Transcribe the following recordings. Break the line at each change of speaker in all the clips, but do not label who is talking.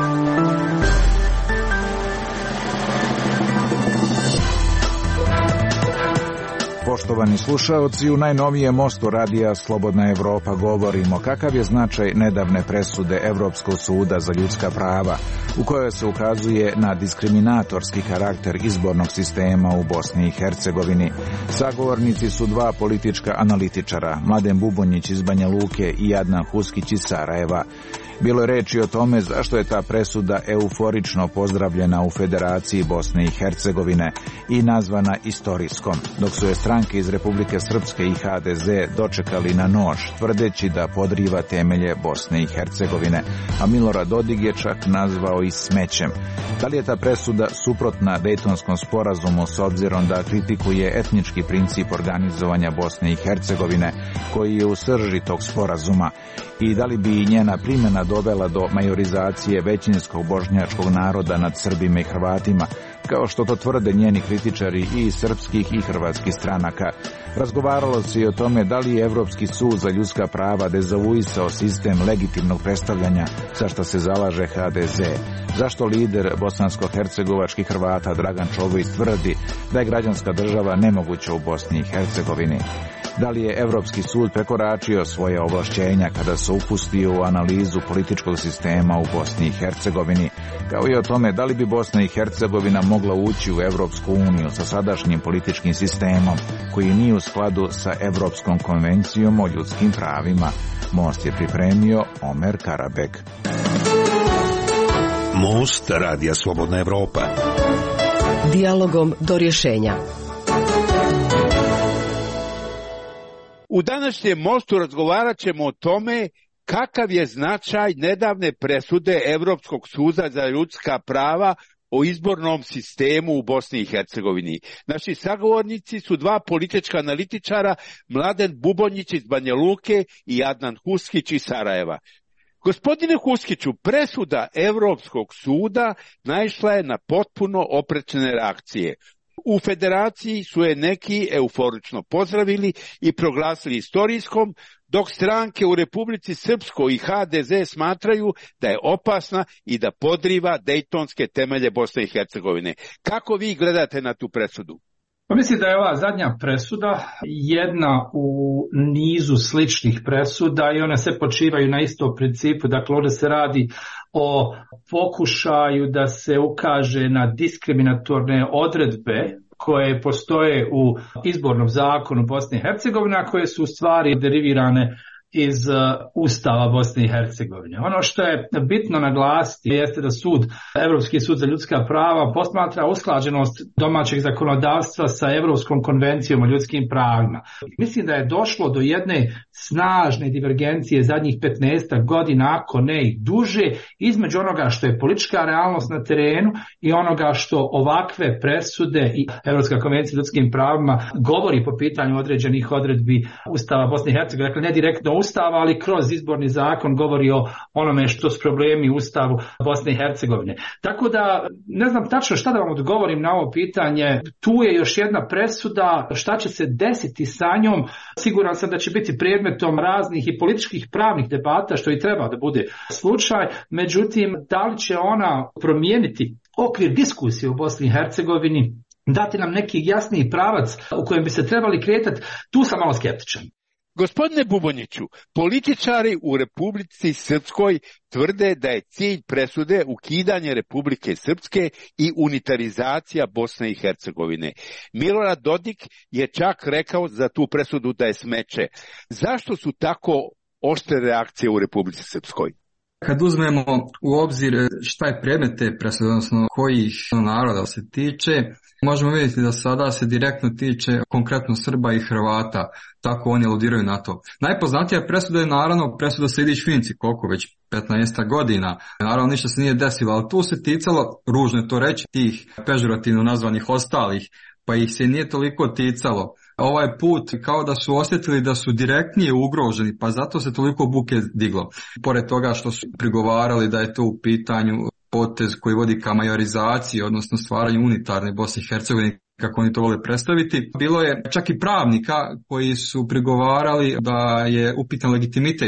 Poštovani slušaoci, u najnovijem mostu radija Slobodna Evropa govorimo kakav je značaj nedavne presude Evropskog suda za ljudska prava, u kojoj se ukazuje na diskriminatorski karakter izbornog sistema u Bosni i Hercegovini. Sagovornici su dva politička analitičara, Mladen Bubonjić iz Banja Luke i Adnan Huskić iz Sarajeva. Bilo je reči o tome zašto je ta presuda euforično pozdravljena u Federaciji Bosne i Hercegovine i nazvana istorijskom, dok su je stranke iz Republike Srpske i HDZ dočekali na nož, tvrdeći da podriva temelje Bosne i Hercegovine, a Milorad Dodik je čak nazvao i smećem. Da li je ta presuda suprotna Dejtonskom sporazumu s obzirom da kritikuje etnički princip organizovanja Bosne i Hercegovine, koji je u srži tog sporazuma, i da li bi njena primjena dovela do majorizacije većinskog bošnjačkog naroda nad Srbima i Hrvatima, kao što to tvrde njeni kritičari i srpskih i hrvatskih stranaka. Razgovaralo se i o tome da li je Evropski sud za ljudska prava dezavuisao sistem legitimnog predstavljanja za što se zalaže HDZ. Zašto lider bosansko-hercegovačkih Hrvata Dragan Čović tvrdi da je građanska država nemoguća u Bosni i Hercegovini? Da li je Evropski sud prekoračio svoje ovlašćenja kada se upustio u analizu političkog sistema u Bosni i Hercegovini, kao i o tome da li bi Bosna i Hercegovina mogla ući u Evropsku uniju sa sadašnjim političkim sistemom koji nije u skladu sa Evropskom konvencijom o ljudskim pravima. Most je pripremio Omer Karabek.
Most radija Slobodna Evropa.
Dijalogom do rješenja.
U današnjem mostu razgovarat ćemo o tome kakav je značaj nedavne presude Evropskog suda za ljudska prava o izbornom sistemu u Bosni i Hercegovini. Naši sagovornici su dva politička analitičara, Mladen Bubonjić iz Banja Luke i Adnan Huskić iz Sarajeva. Gospodine Huskiću, presuda Evropskog suda naišla je na potpuno oprečne reakcije. U Federaciji su je neki euforično pozdravili i proglasili istorijskom, dok stranke u Republici Srpskoj i HDZ smatraju da je opasna i da podriva dejtonske temelje Bosne i Hercegovine. Kako vi gledate na tu presudu?
Pa mislim da je ova zadnja presuda jedna u nizu sličnih presuda i one sve počivaju na istom principu. Dakle, ovdje se radi o pokušaju da se ukaže na diskriminatorne odredbe koje postoje u izbornom zakonu Bosne i Hercegovine, a koje su u stvari derivirane iz Ustava Bosne i Hercegovine. Ono što je bitno naglasiti jeste da Evropski sud za ljudska prava posmatra usklađenost domaćeg zakonodavstva sa Evropskom konvencijom o ljudskim pravima. Mislim da je došlo do jedne snažne divergencije zadnjih 15 godina, ako ne i duže, između onoga što je politička realnost na terenu i onoga što ovakve presude i Evropska konvencija o ljudskim pravima govori po pitanju određenih odredbi Ustava Bosne i Hercegovine. Dakle, ne direktno Ustava, ali kroz izborni zakon govori o onome što su problemi u Ustavu Bosne i Hercegovine. Tako da ne znam tačno šta da vam odgovorim na ovo pitanje. Tu je još jedna presuda, šta će se desiti sa njom. Siguran sam da će biti predmetom raznih i političkih pravnih debata, što i treba da bude slučaj. Međutim, da li će ona promijeniti okvir diskusije u Bosni i Hercegovini, dati nam neki jasniji pravac u kojem bi se trebali kretati, tu sam malo skeptičan.
Gospodine Bubonjiću, političari u Republici Srpskoj tvrde da je cilj presude ukidanje Republike Srpske i unitarizacija Bosne i Hercegovine. Milorad Dodik je čak rekao za tu presudu da je smeće. Zašto su tako oštre reakcije u Republici Srpskoj?
Kad uzmemo u obzir šta je predmet te presude, odnosno kojih naroda se tiče, možemo vidjeti da sada se direktno tiče konkretno Srba i Hrvata, tako oni aludiraju na to. Najpoznatija presuda je naravno presuda Sejdić-Finci, koliko već 15 godina. Naravno ništa se nije desilo, ali tu se ticalo, ružno je to reći, tih pežorativno nazvanih ostalih, pa ih se nije toliko ticalo. Ovaj put kao da su osjetili da su direktnije ugroženi, pa zato se toliko buke diglo. Pored toga što su prigovarali da je to u pitanju potez koji vodi ka majorizaciji, odnosno stvaranju unitarne Bosne i Hercegovine, kako oni to vole predstaviti. Bilo je čak i pravnika koji su prigovarali da je upitan legitimitet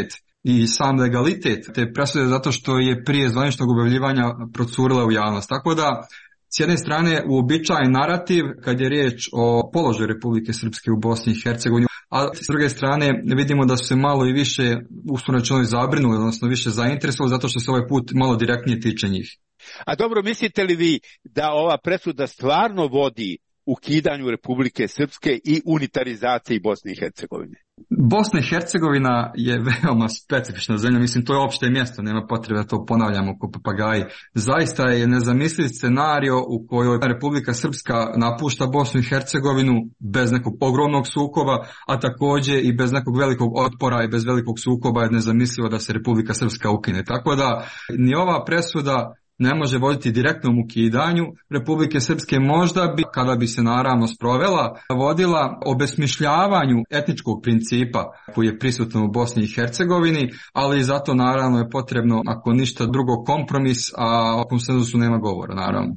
i sam legalitet te presude zato što je prije zvaničnog objavljivanja procurila u javnost. Tako da s jedne strane uobičajen narativ kad je riječ o položaju Republike Srpske u Bosni i Hercegovini, a s druge strane vidimo da su se malo i više uslovno zabrinuli, odnosno više zainteresovali zato što se ovaj put malo direktnije tiče njih.
A dobro, mislite li vi da ova presuda stvarno vodi ukidanju Republike Srpske i unitarizaciji Bosne i Hercegovine?
Bosna i Hercegovina je veoma specifična zemlja, mislim to je opšte mjesto, nema potrebe da to ponavljamo ko papagaji. Zaista je nezamisliv scenario u kojoj Republika Srpska napušta Bosnu i Hercegovinu bez nekog ogromnog sukoba, a također i bez nekog velikog otpora i bez velikog sukoba je nezamislivo da se Republika Srpska ukine. Tako da ni ova presuda ne može voditi direktnom ukidanju Republike Srpske, možda bi, kada bi se naravno sprovela, vodila obesmišljavanju etničkog principa koji je prisutan u Bosni i Hercegovini, ali zato naravno je potrebno, ako ništa drugo, kompromis, a o konsenzusu nema govora, naravno.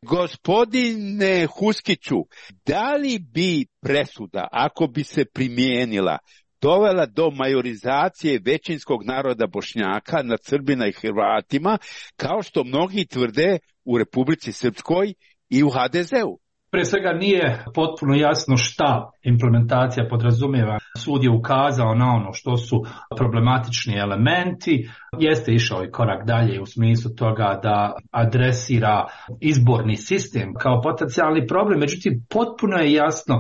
Gospodine Huskiću, da li bi presuda, ako bi se primijenila, dovela do majorizacije većinskog naroda Bošnjaka nad Srbina i Hrvatima, kao što mnogi tvrde u Republici Srpskoj i u HDZ-u?
Pre svega nije potpuno jasno šta implementacija podrazumijeva. Sud je ukazao na ono što su problematični elementi, jeste išao i korak dalje u smislu toga da adresira izborni sistem kao potencijalni problem, međutim potpuno je jasno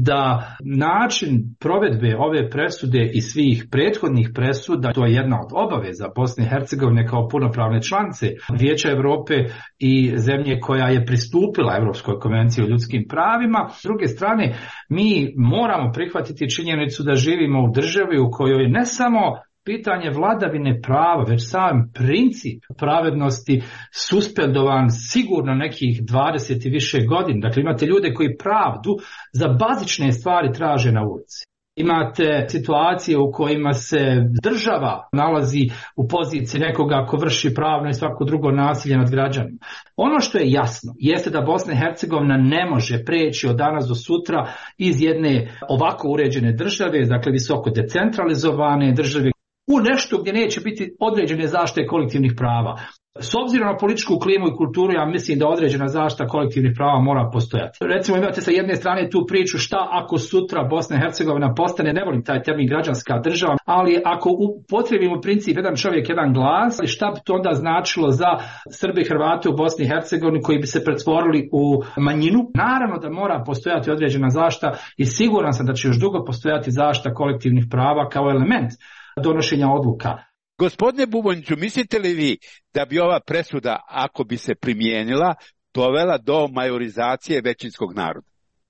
da način provedbe ove presude i svih prethodnih presuda, to je jedna od obaveza Bosne i Hercegovine kao punopravne članice Vijeća Europe i zemlje koja je pristupila Europskoj konvenciji o ljudskim pravima. S druge strane, mi moramo prihvatiti činjenicu da živimo u državi u kojoj ne samo pitanje vladavine prava, već sam princip pravednosti suspendovan sigurno nekih 20 i više godina. Dakle, imate ljude koji pravdu za bazične stvari traže na ulici. Imate situacije u kojima se država nalazi u poziciji nekoga ko vrši pravno i svako drugo nasilje nad građanima. Ono što je jasno jeste da Bosna i Hercegovina ne može preći od danas do sutra iz jedne ovako uređene države, dakle visoko decentralizovane države, u nešto gdje neće biti određene zaštite kolektivnih prava. S obzirom na političku klimu i kulturu, ja mislim da određena zaštita kolektivnih prava mora postojati. Recimo imate sa jedne strane tu priču šta ako sutra Bosna i Hercegovina postane, ne volim taj termin građanska država, ali ako upotrijebimo princip jedan čovjek, jedan glas, šta bi to onda značilo za Srbe i Hrvate u Bosni i Hercegovini koji bi se pretvorili u manjinu? Naravno da mora postojati određena zaštita i siguran sam da će još dugo postojati zaštita kolektivnih prava kao element donošenja odluka.
Gospodine Bubonjiću, mislite li vi da bi ova presuda, ako bi se primijenila, dovela do majorizacije većinskog naroda?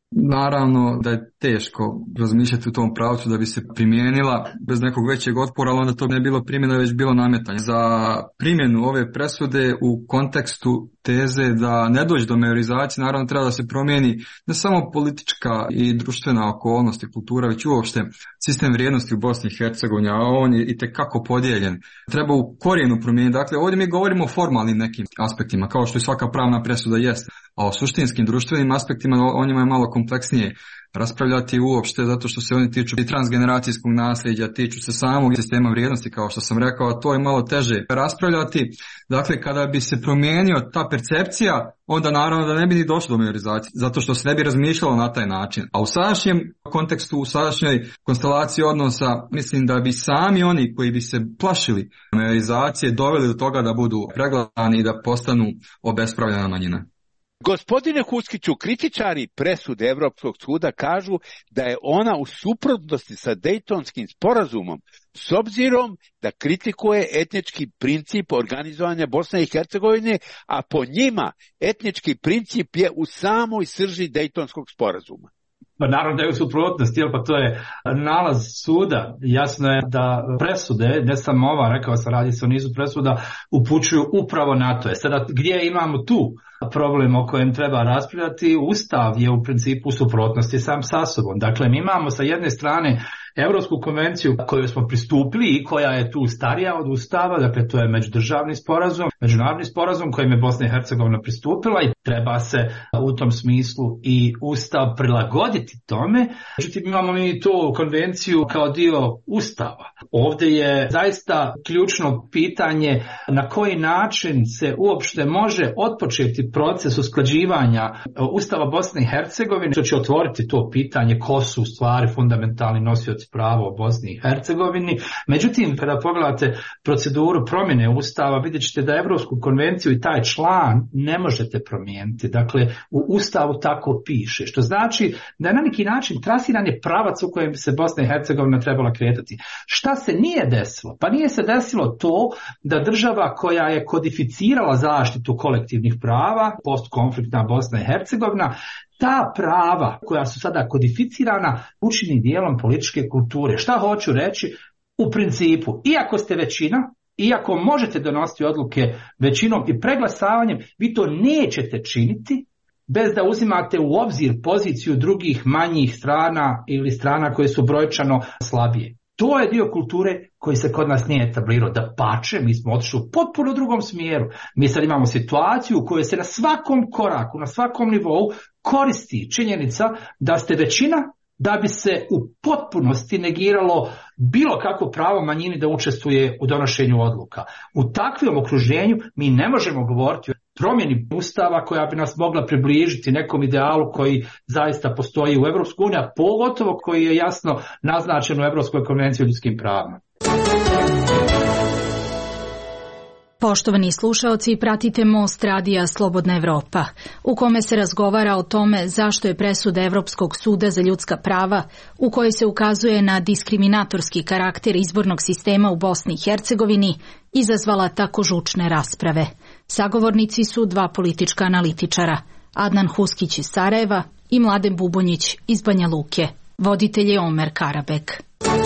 Naravno da je teško razmišljati u tom pravcu da bi se primijenila bez nekog većeg otpora, ali onda to ne bilo primjena, već bilo nametanje. Za primjenu ove presude u kontekstu teze da ne dođe do majorizacije, naravno treba da se promijeni ne samo politička i društvena okolnost i kultura, već uopšte sistem vrijednosti u Bosni i Hercegovini, a on je itekako podijeljen. Treba u korijenu promijeniti. Dakle, ovdje mi govorimo o formalnim nekim aspektima, kao što i svaka pravna presuda jeste, a o suštinskim društvenim aspektima o njima je malo kompleksnije raspravljati uopšte, zato što se oni tiču i transgeneracijskog nasljeđa, tiču se samog sistema vrijednosti, kao što sam rekao, a to je malo teže raspravljati. Dakle, kada bi se promijenio ta percepcija, onda naravno da ne bi ni došlo do majorizacije, zato što se ne bi razmišljalo na taj način. A u sadašnjem kontekstu, u sadašnjoj konstelaciji odnosa, mislim da bi sami oni koji bi se plašili majorizacije doveli do toga da budu pregledani i da postanu obespravljena manjina.
Gospodine Huskiću, kritičari presude Evropskog suda kažu da je ona u suprotnosti sa Dejtonskim sporazumom, s obzirom da kritikuje etnički princip organizovanja Bosne i Hercegovine, a po njima etnički princip je u samoj srži Dejtonskog sporazuma.
Pa naravno da je u suprotnosti, pa to je nalaz suda. Jasno je da presude, ne samo ova, rekao sam, radi se o nizu presuda, upućuju upravo na to. Sada gdje imamo tu problem o kojem treba raspravljati? Ustav je u principu u suprotnosti sam sa sobom. Dakle, mi imamo sa jedne strane Europsku konvenciju koju smo pristupili i koja je tu starija od Ustava, dakle to je međudržavni sporazum, međunarodni sporazum kojim je Bosna i Hercegovina pristupila i treba se u tom smislu i Ustav prilagoditi tome. Međutim, imamo mi tu konvenciju kao dio Ustava. Ovdje je zaista ključno pitanje na koji način se uopšte može otpočeti proces usklađivanja Ustava Bosne i Hercegovine, što će otvoriti to pitanje ko su u stvari fundamentalni nosioci prava u Bosni i Hercegovini. Međutim, kada pogledate proceduru promjene Ustava, vidjet ćete da Europsku konvenciju i taj član ne možete promijeniti. Dakle, u Ustavu tako piše, što znači da je na neki način trasiran je pravac u kojem bi se Bosna i Hercegovina trebala kretati. Šta se nije desilo? Pa nije se desilo to da država koja je kodificirala zaštitu kolektivnih prava, postkonfliktna Bosna i Hercegovina, ta prava koja su sada kodificirana učini dijelom političke kulture. Šta hoću reći? U principu, iako ste većina, iako možete donositi odluke većinom i preglasavanjem, vi to nećete činiti bez da uzimate u obzir poziciju drugih manjih strana ili strana koje su brojčano slabije. To je dio kulture koji se kod nas nije etablirao. Da pače, mi smo otišli u potpuno drugom smjeru. Mi sad imamo situaciju u kojoj se na svakom koraku, na svakom nivou koristi činjenica da ste većina da bi se u potpunosti negiralo bilo kakvo pravo manjini da učestvuje u donošenju odluka. U takvom okruženju mi ne možemo govoriti o promjeni Ustava koja bi nas mogla približiti nekom idealu koji zaista postoji u EU, a pogotovo koji je jasno naznačen u Europskoj konvenciji o ljudskim pravima.
Poštovani slušaoci, pratite Most radija Slobodna Evropa, u kome se razgovara o tome zašto je presuda Evropskog suda za ljudska prava, u kojoj se ukazuje na diskriminatorski karakter izbornog sistema u Bosni i Hercegovini, izazvala tako žučne rasprave. Sagovornici su dva politička analitičara, Adnan Huskić iz Sarajeva i Mladen Bubonjić iz Banja Luke. Voditelj je Omer Karabek.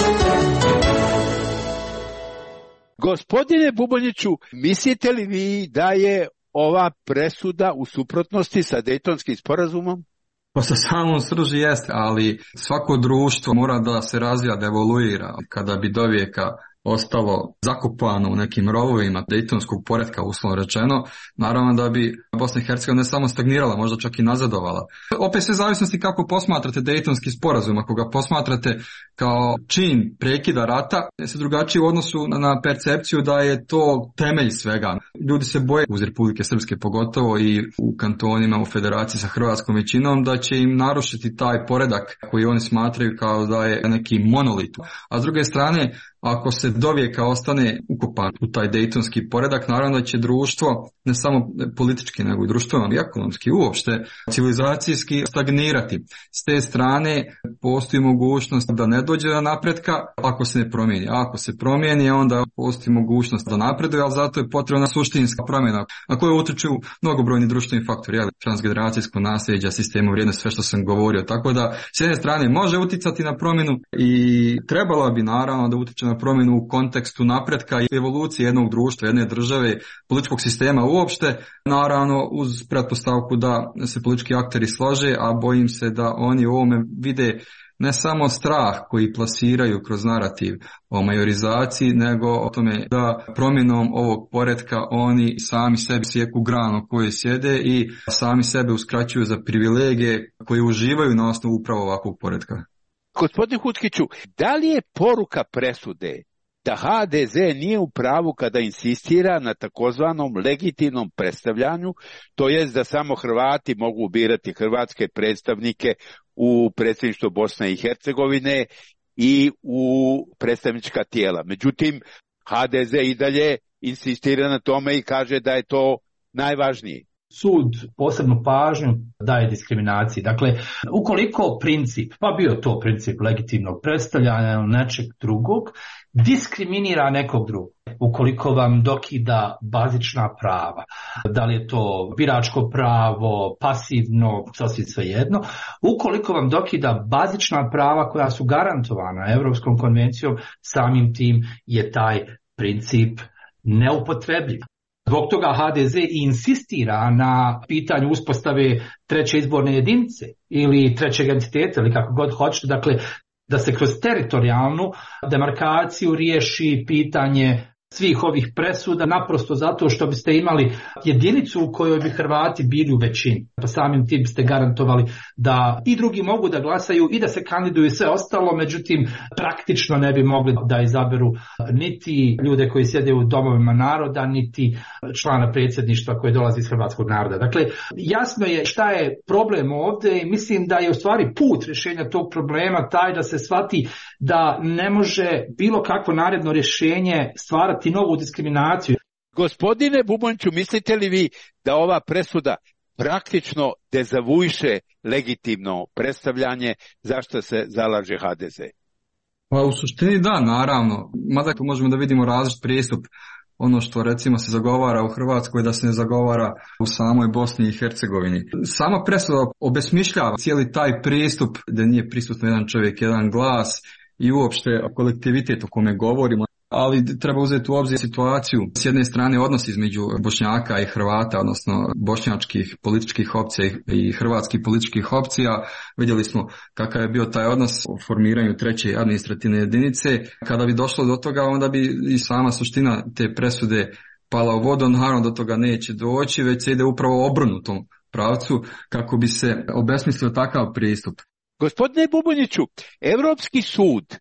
Gospodine Bubonjiću, mislite li vi da je ova presuda u suprotnosti sa Dejtonskim sporazumom?
Pa sa samom srži jeste, ali svako društvo mora da se razvija, da evoluira. Kada bi dovijeka ostalo zakopano u nekim rovovima dejtonskog poretka, uslovno rečeno, naravno da bi Bosna i Hercegovina ne samo stagnirala, možda čak i nazadovala. Opet sve zavisnosti kako posmatrate Dejtonski sporazum. Ako ga posmatrate kao čin prekida rata, je se drugačije u odnosu na percepciju da je to temelj svega. Ljudi se boje uz Republike Srpske, pogotovo i u kantonima, u federaciji sa hrvatskom većinom, da će im narušiti taj poredak koji oni smatraju kao da je neki monolit. A s druge strane, ako se dovijeka ostane ukopan u taj dejtonski poredak, naravno da će društvo, ne samo politički, nego i društveno i ekonomski, uopšte civilizacijski stagnirati. S te strane postoji mogućnost da ne dođe do napretka ako se ne promijeni. A ako se promijeni, onda postoji mogućnost da napreduje, ali zato je potrebna suštinska promjena na koju utječu mnogobrojni društveni faktori, transgeneracijsko nasljeđe, sistemu vrijednosti, sve što sam govorio. Tako da, s jedne strane može utjecati na promjenu i trebalo bi naravno da utječe na promjenu u kontekstu napretka i evolucije jednog društva, jedne države, političkog sistema uopšte, naravno uz pretpostavku da se politički akteri slože, a bojim se da oni u ovome vide ne samo strah koji plasiraju kroz narativ o majorizaciji, nego o tome da promjenom ovog poretka oni sami sebi sjeku granu koju sjede i sami sebe uskraćuju za privilegije koje uživaju na osnovu upravo ovakvog poretka.
Gospodin Huskiću, da li je poruka presude da HDZ nije u pravu kada insistira na takozvanom legitimnom predstavljanju, to jest da samo Hrvati mogu birati hrvatske predstavnike u predsjedništvo Bosne i Hercegovine i u predstavnička tijela? Međutim, HDZ i dalje insistira na tome i kaže da je to najvažnije.
Sud posebnu pažnju daje diskriminaciji. Dakle, ukoliko princip, pa bio to princip legitimnog predstavljanja nečeg drugog, diskriminira nekog drugog, ukoliko vam dokida bazična prava, da li je to biračko pravo, pasivno, sasvim svejedno, ukoliko vam dokida bazična prava koja su garantovana Europskom konvencijom, samim tim je taj princip neupotrebljiv. Zbog toga HDZ insistira na pitanju uspostave treće izborne jedinice ili trećeg entiteta ili kako god hoćete. Dakle, da se kroz teritorijalnu demarkaciju riješi pitanje svih ovih presuda, naprosto zato što biste imali jedinicu u kojoj bi Hrvati bili u većini. Pa samim tim biste garantovali da i drugi mogu da glasaju i da se kandiduju i sve ostalo, međutim praktično ne bi mogli da izaberu niti ljude koji sjede u domovima naroda, niti člana predsjedništva koji dolazi iz hrvatskog naroda. Dakle, jasno je šta je problem ovdje i mislim da je u stvari put rješenja tog problema taj da se shvati da ne može bilo kakvo naredno rješenje stvarati novu diskriminaciju.
Gospodine Bubončiću, mislite li vi da ova presuda praktično dezavuiše legitimno predstavljanje zašto se zalaže HDZ?
Pa u suštini da, naravno. Mada možemo da vidimo različit pristup. Ono što recimo se zagovara u Hrvatskoj da se ne zagovara u samoj Bosni i Hercegovini. Sama presuda obesmišljava cijeli taj pristup da nije prisutno jedan čovjek, jedan glas i uopšte kolektivitet o kome govorimo. Ali treba uzeti u obzir situaciju. S jedne strane odnos između Bošnjaka i Hrvata, odnosno bošnjačkih političkih opcija i hrvatskih političkih opcija. Vidjeli smo kakav je bio taj odnos u formiranju treće administrativne jedinice. Kada bi došlo do toga, onda bi i sama suština te presude pala u vodu. Naravno do toga neće doći, već se ide upravo obrnutom pravcu kako bi se obesmislio takav pristup.
Gospodine Bubonjiću, Europski sud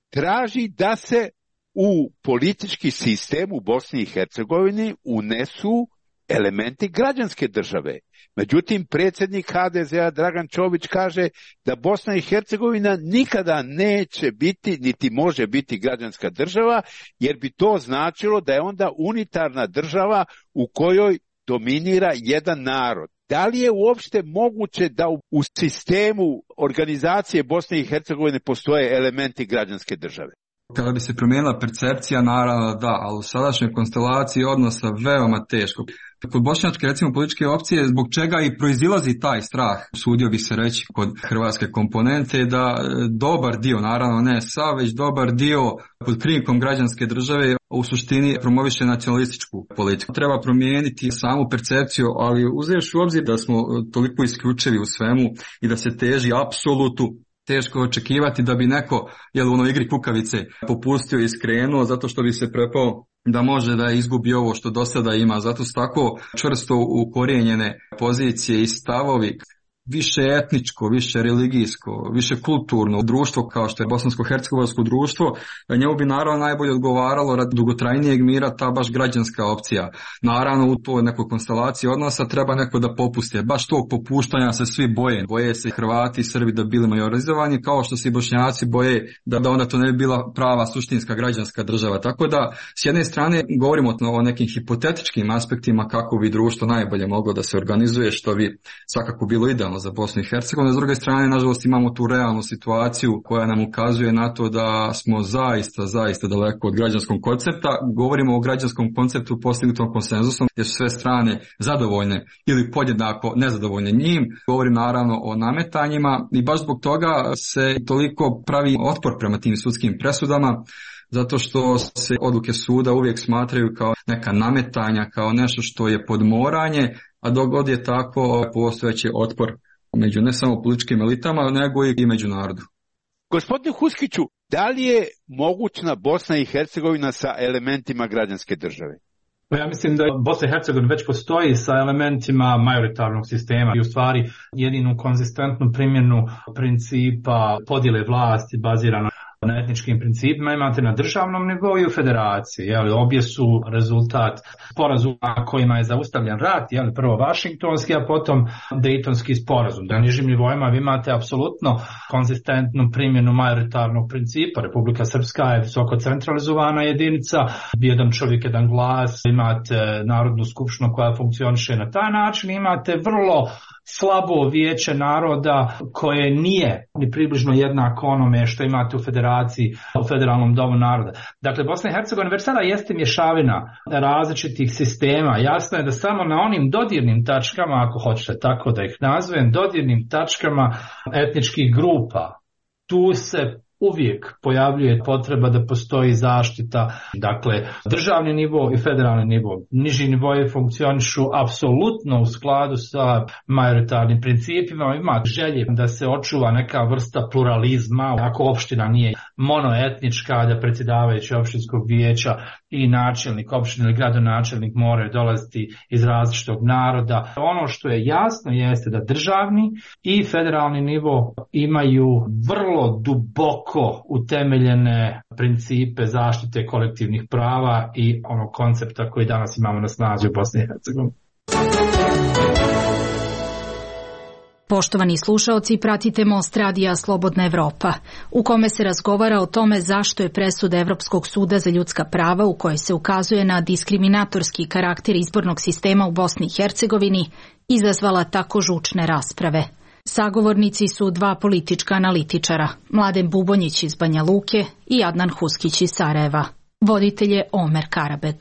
traži da se u politički sistem u Bosni i Hercegovini unesu elementi građanske države. Međutim, predsjednik HDZ-a Dragan Čović kaže da Bosna i Hercegovina nikada neće biti, niti može biti građanska država, jer bi to značilo da je onda unitarna država u kojoj dominira jedan narod. Da li je uopšte moguće da u sistemu organizacije Bosne i Hercegovine postoje elementi građanske države?
Kada bi se promijenila percepcija, naravno da, ali u sadašnjoj konstelaciji odnosa veoma teško. Kod bošnjačke, recimo, političke opcije, zbog čega i proizilazi taj strah, usudio bi se reći kod hrvatske komponente, da dobar dio, naravno ne sav, već dobar dio pod krinkom građanske države u suštini promoviše nacionalističku politiku. Treba promijeniti samu percepciju, ali uzevši u obzir da smo toliko isključivi u svemu i da se teži apsolutu, teško očekivati da bi neko u onoj igri kukavice popustio i skrenuo zato što bi se prepao da može da izgubi ovo što do sada ima. Zato su tako čvrsto ukorijenjene pozicije i stavovi. Više etničko, više religijsko, više kulturno društvo kao što je bosansko-hercegovačko društvo, njemu bi naravno najbolje odgovaralo radi dugotrajnijeg mira ta baš građanska opcija. Naravno u toj nekoj konstelaciji odnosa treba neko da popuste. Baš tog popuštanja se svi boje. Boje se Hrvati i Srbi da bili majorizovani, kao što se i Bošnjaci boje da onda to ne bi bila prava suštinska građanska država. Tako da s jedne strane govorimo o nekim hipotetičkim aspektima kako bi društvo najbolje moglo da se organizuje, što bi svakako bilo idealno za Bosnu i Hercegovinu. S druge strane, nažalost, imamo tu realnu situaciju koja nam ukazuje na to da smo zaista daleko od građanskog koncepta. Govorimo o građanskom konceptu postignutom konsenzusom, gdje su sve strane zadovoljne ili podjednako nezadovoljne njim. Govorim naravno o nametanjima i baš zbog toga se toliko pravi otpor prema tim sudskim presudama, zato što se odluke suda uvijek smatraju kao neka nametanja, kao nešto što je podmoranje, a dok god je tako postojeći otpor među ne samo političkim elitama, nego i među narodu.
Gospodine Huskiću, da li je mogućna Bosna i Hercegovina sa elementima građanske države?
Ja mislim da Bosna i Hercegovina već postoji sa elementima majoritarnog sistema i u stvari jedinu konzistentnu primjenu principa podjele vlasti bazirano na etničkim principima imate na državnom nivou i u federaciji. Obje su rezultat sporazuma kojima je zaustavljen rat, prvo Vašingtonski, a potom Dejtonski sporazum. Na nižim nivoima vi imate apsolutno konzistentnu primjenu majoritarnog principa. Republika Srpska je visoko centralizovana jedinica, jedan čovjek, jedan glas, imate Narodnu skupštinu koja funkcioniše na taj način, imate vrlo slabo vijeće naroda koje nije ni približno jednako onome što imate u federaciji, u federalnom domu naroda. Dakle, Bosna i Hercegovina već sada jeste mješavina različitih sistema. Jasno je da samo na onim dodirnim tačkama, ako hoćete tako da ih nazovem, dodirnim tačkama etničkih grupa, tu se uvijek pojavljuje potreba da postoji zaštita, dakle državni nivo i federalni nivo. Niži nivoji funkcionišu apsolutno u skladu sa majoritarnim principima, ima želje da se očuva neka vrsta pluralizma, ako opština nije monoetnička, da predsjedavajući opštinskog vijeća i načelnik opštine ili gradonačelnik moraju dolaziti iz različitog naroda. Ono što je jasno jeste da državni i federalni nivo imaju vrlo duboko utemeljene principe zaštite kolektivnih prava i onog koncepta koji danas imamo na snazi u Bosni i Hercegovini.
Poštovani slušaoci, pratite Most radija Slobodna Evropa, u kome se razgovara o tome zašto je presuda Evropskog suda za ljudska prava, u kojoj se ukazuje na diskriminatorski karakter izbornog sistema u Bosni i Hercegovini, izazvala tako žučne rasprave. Sagovornici su dva politička analitičara, Mladen Bubonjić iz Banja Luke i Adnan Huskić iz Sarajeva. Voditelj je Omer Karabek.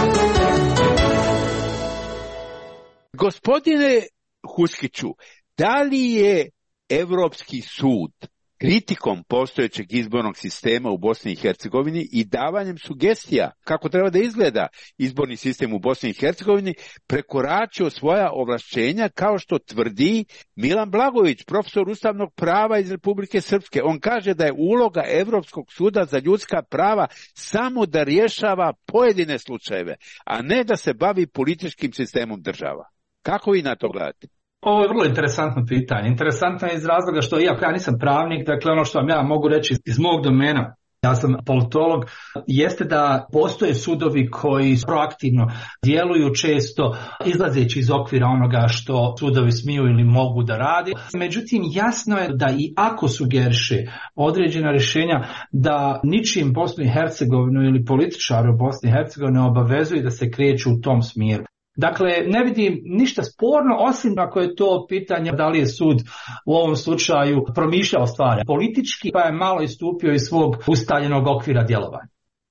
Gospodine Huskiću, da li je Evropski sud kritikom postojećeg izbornog sistema u Bosni i Hercegovini i davanjem sugestija kako treba da izgleda izborni sistem u Bosni i Hercegovini prekoračio svoja ovlašćenja, kao što tvrdi Milan Blagojević, profesor ustavnog prava iz Republike Srpske? On kaže da je uloga Evropskog suda za ljudska prava samo da rješava pojedine slučajeve, a ne da se bavi političkim sistemom država. Kako vi na to gledate?
Ovo je vrlo interesantno pitanje. Interesantno je iz razloga što, iako ja nisam pravnik, dakle ono što vam ja mogu reći iz mog domena, ja sam politolog, jeste da postoje sudovi koji proaktivno djeluju, često izlazeći iz okvira onoga što sudovi smiju ili mogu da radi. Međutim, jasno je da i ako sugeriše određena rješenja, da ničim Bosnu i Hercegovinu ili političaru Bosni i Hercegovine ne obavezuju da se kreću u tom smjeru. Dakle, ne vidim ništa sporno, osim ako je to pitanje da li je sud u ovom slučaju promišljao stvari politički, pa je malo istupio iz svog ustaljenog okvira djelovanja.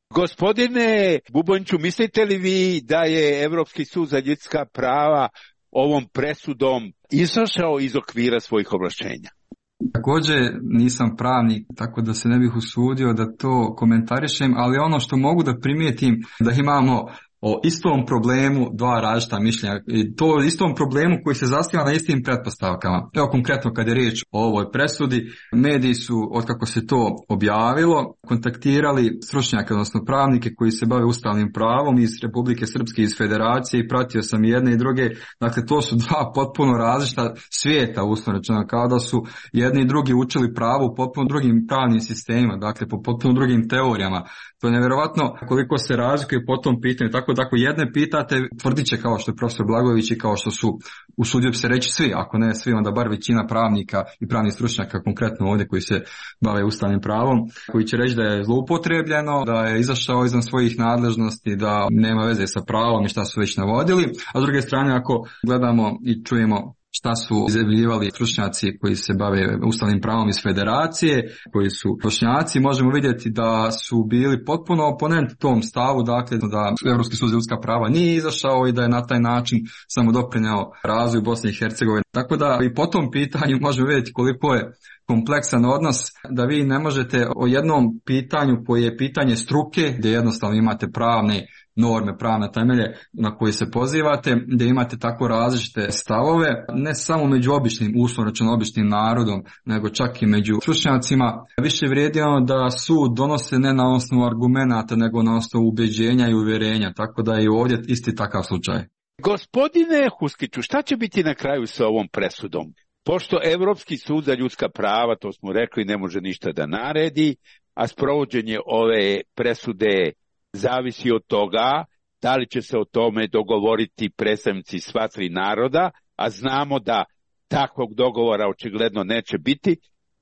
Gospodine Bubonjiću, mislite li vi da je Evropski sud za ljudska prava ovom presudom izašao iz okvira svojih ovlašćenja?
Također nisam pravnik, tako da se ne bih usudio da to komentarišem, ali ono što mogu da primijetim da imamo o istom problemu dva različita mišljenja. I to istom problemu koji se zasniva na istim pretpostavkama. Evo konkretno kad je riječ o ovoj presudi, mediji su, otkako se to objavilo, kontaktirali stručnjake, odnosno pravnike koji se bave ustavnim pravom iz Republike Srpske, iz Federacije, i pratio sam jedne i druge. Dakle, to su dva potpuno različita svijeta, uslovno rečeno, kao da su jedni i drugi učili pravo u potpuno drugim pravnim sistemima, dakle po potpuno drugim teorijama. To je nevjerovatno koliko se razlikuje po tom pitanju. Tako da ako jedne pitate, tvrdit će kao što je profesor Blagojević i kao što su, usudio bi se reći svi, ako ne svi, onda bar većina pravnika i pravnih stručnjaka, konkretno ovdje koji se bave ustavnim pravom, koji će reći da je zloupotrebljeno, da je izašao izvan svojih nadležnosti, da nema veze sa pravom i šta su već navodili. A s druge strane, ako gledamo i čujemo šta su izjavljivali stručnjaci koji se bave ustavnim pravom iz Federacije, koji su Bošnjaci, možemo vidjeti da su bili potpuno oponent tom stavu, dakle da Europski sud za ljudska prava nije izašao i da je na taj način samo doprinjao razvoju Bosne i Hercegovine. Tako da i po tom pitanju možemo vidjeti koliko je kompleksan odnos, da vi ne možete o jednom pitanju koje je pitanje struke, gdje jednostavno imate pravne norme, pravne temelje na koje se pozivate, gdje imate tako različite stavove, ne samo među običnim, uslovno rečeno običnim narodom, nego čak i među stručnjacima. Više vrijedi ono da sud donose ne na osnovu argumenata, nego na osnovu ubeđenja i uvjerenja, tako da je ovdje isti takav slučaj.
Gospodine Huskiću, šta će biti na kraju sa ovom presudom? Pošto Evropski sud za ljudska prava, to smo rekli, ne može ništa da naredi, a sprovođenje ove presude zavisi od toga da li će se o tome dogovoriti predstavnici sva tri naroda, a znamo da takvog dogovora očigledno neće biti.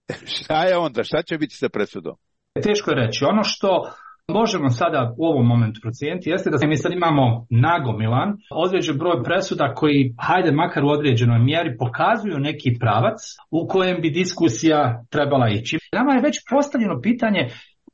Šta je onda? Šta će biti sa presudom?
Teško je reći. Ono što možemo sada u ovom momentu procijeniti jeste da mi sad imamo nagomilan određen broj presuda koji, hajde makar u određenoj mjeri, pokazuju neki pravac u kojem bi diskusija trebala ići. Nama je već postavljeno pitanje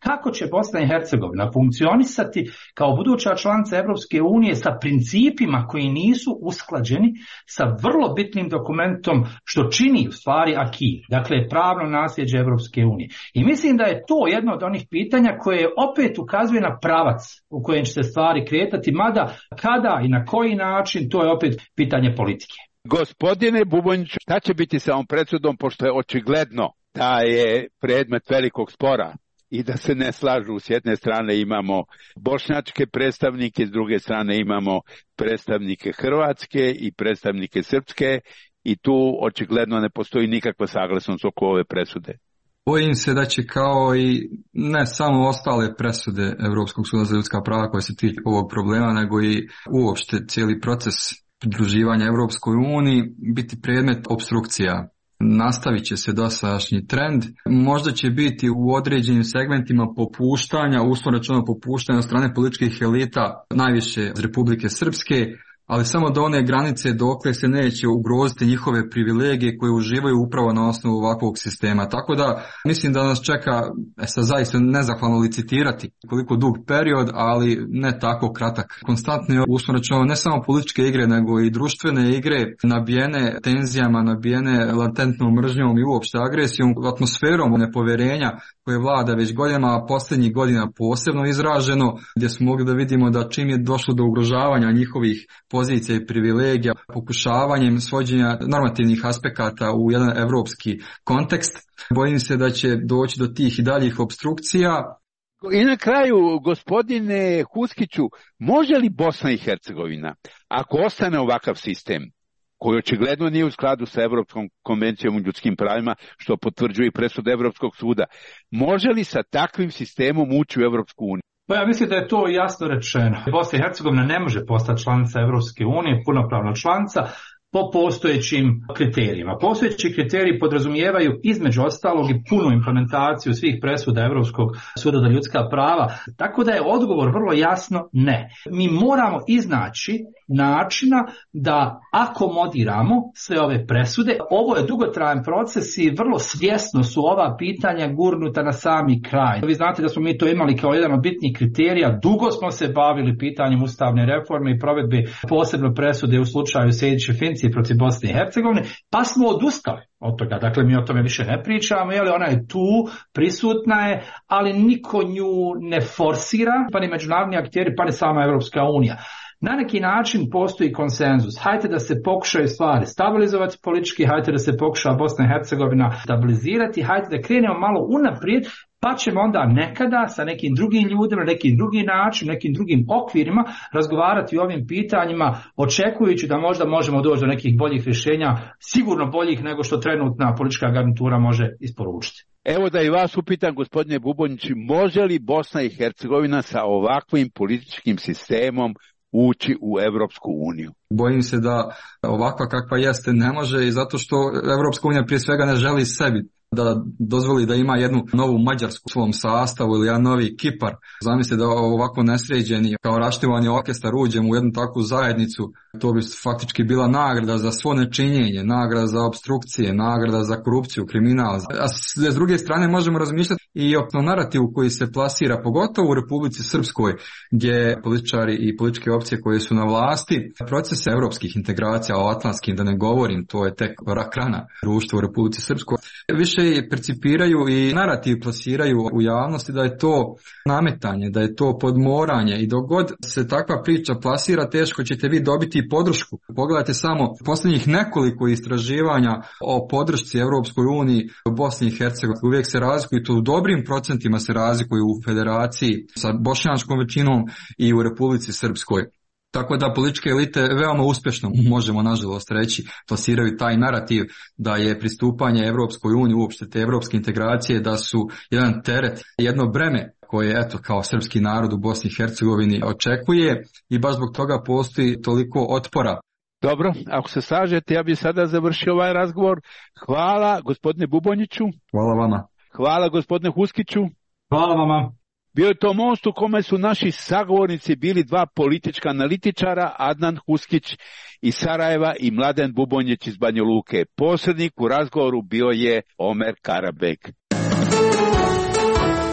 kako će Bosna i Hercegovina funkcionisati kao buduća članica Evropske unije sa principima koji nisu usklađeni sa vrlo bitnim dokumentom što čini u stvari acquis, dakle pravno nasljeđe Evropske unije. I mislim da je to jedno od onih pitanja koje opet ukazuje na pravac u kojem će se stvari kretati, mada kada i na koji način, to je opet pitanje politike.
Gospodine Bubonjiću, šta će biti sa ovom presudom, pošto je očigledno da je predmet velikog spora i da se ne slažu? S jedne strane imamo bošnjačke predstavnike, s druge strane imamo predstavnike hrvatske i predstavnike srpske i tu očigledno ne postoji nikakva saglasnost oko ove presude.
Bojim se da će kao i ne samo ostale presude Europskog suda za ljudska prava koje se tiču ovog problema, nego i uopšte cijeli proces pridruživanja Europskoj uniji biti predmet opstrukcija. Nastavit će se dosadašnji trend, možda će biti u određenim segmentima popuštanja, uslovno rečeno popuštanja od strane političkih elita, najviše iz Republike Srpske, ali samo do one granice dokle se neće ugroziti njihove privilegije koje uživaju upravo na osnovu ovakvog sistema. Tako da mislim da nas čeka zaista nezahvalno licitirati koliko dug period, ali ne tako kratak. Konstantno je uslovno rečeno ne samo političke igre, nego i društvene igre nabijene tenzijama, nabijene latentnom mržnjom i uopšte agresijom, atmosferom nepoverenja koje vlada već godinama, a posljednjih godina posebno izraženo, gdje smo mogli da vidimo da čim je došlo do ugrožavanja njihovih pozicija i privilegija, pokušavanjem svođenja normativnih aspekata u jedan evropski kontekst, bojim se da će doći do tih i daljih opstrukcija.
I na kraju, gospodine Huskiću, može li Bosna i Hercegovina, ako ostane ovakav sistem, koji očigledno nije u skladu sa Evropskom konvencijom o ljudskim pravima, što potvrđuje i presuda Evropskog suda, može li sa takvim sistemom ući u Evropsku uniju?
Pa ja mislim da je to jasno rečeno. Bosna i Hercegovina ne može postati članica Evropske unije, punopravna članica, po postojećim kriterijima. Postojeći kriteriji podrazumijevaju između ostalog i punu implementaciju svih presuda Europskog suda za ljudska prava, tako da je odgovor vrlo jasno ne. Mi moramo iznaći načina da akomodiramo sve ove presude. Ovo je dugotrajan proces i vrlo svjesno su ova pitanja gurnuta na sami kraj. Vi znate da smo mi to imali kao jedan od bitnih kriterija. Dugo smo se bavili pitanjem ustavne reforme i provedbe posebno presude u slučaju Sejdić-Finci protiv Bosne i Hercegovine, pa smo odustali od toga. Dakle, mi o tome više ne pričamo, jer ona je tu, prisutna je, ali niko nju ne forsira, pa ni međunarodni akteri, pa ni sama Evropska unija. Na neki način postoji konsenzus. Hajde da se pokušaju stvari stabilizovati politički, hajde da se pokuša Bosna i Hercegovina stabilizirati, hajde da krenemo malo unaprijed, pa ćemo onda nekada sa nekim drugim ljudima, nekim drugim način, nekim drugim okvirima razgovarati o ovim pitanjima, očekujući da možda možemo doći do nekih boljih rješenja, sigurno boljih nego što trenutna politička garnitura može isporučiti.
Evo da i vas upitam, gospodine Bubonjić, može li Bosna i Hercegovina sa ovakvim političkim sistemom ući u Evropsku uniju?
Bojim se da ovakva kakva jeste ne može, i zato što Evropska unija prije svega ne želi sebi da dozvoli da ima jednu novu Mađarsku u svom sastavu ili jedan novi Kipar. Zamislite da ovako nesređeni kao raštivani orkestar uđemo u jednu takvu zajednicu, to bi faktički bila nagrada za svo nečinjenje, nagrada za obstrukcije, nagrada za korupciju, kriminal. A s druge strane možemo razmišljati i o narativu koji se plasira, pogotovo u Republici Srpskoj, gdje političari i političke opcije koje su na vlasti, proces evropskih integracija, o atlantskim da ne govorim, to je tek rak rana društva u Republici Srpskoj, više percipiraju i narativ plasiraju u javnosti da je to nametanje, da je to podmoranje, i dok god se takva priča plasira, teško ćete vi dobiti podršku. Pogledajte samo posljednjih nekoliko istraživanja o podršci Europskoj uniji u Bosni i Hercegovini. Uvijek se razlikuju, to u dobrim procentima se razlikuju u federaciji sa bošnjačkom većinom i u Republici Srpskoj. Tako da političke elite veoma uspješno, možemo nažalost reći, plasiraju taj narativ da je pristupanje Evropskoj uniji, uopšte te evropske integracije, da su jedan teret, jedno breme koje eto kao srpski narod u Bosni i Hercegovini očekuje, i baš zbog toga postoji toliko otpora.
Dobro, ako se slažete, ja bih sada završio ovaj razgovor. Hvala gospodine Bubonjiću.
Hvala vama.
Hvala gospodine Huskiću.
Hvala vama.
Bio je to most u kome su naši sagovornici bili dva politička analitičara, Adnan Huskić iz Sarajeva i Mladen Bubonjić iz Banja Luke. Posrednik u razgovoru bio je Omer Karabek.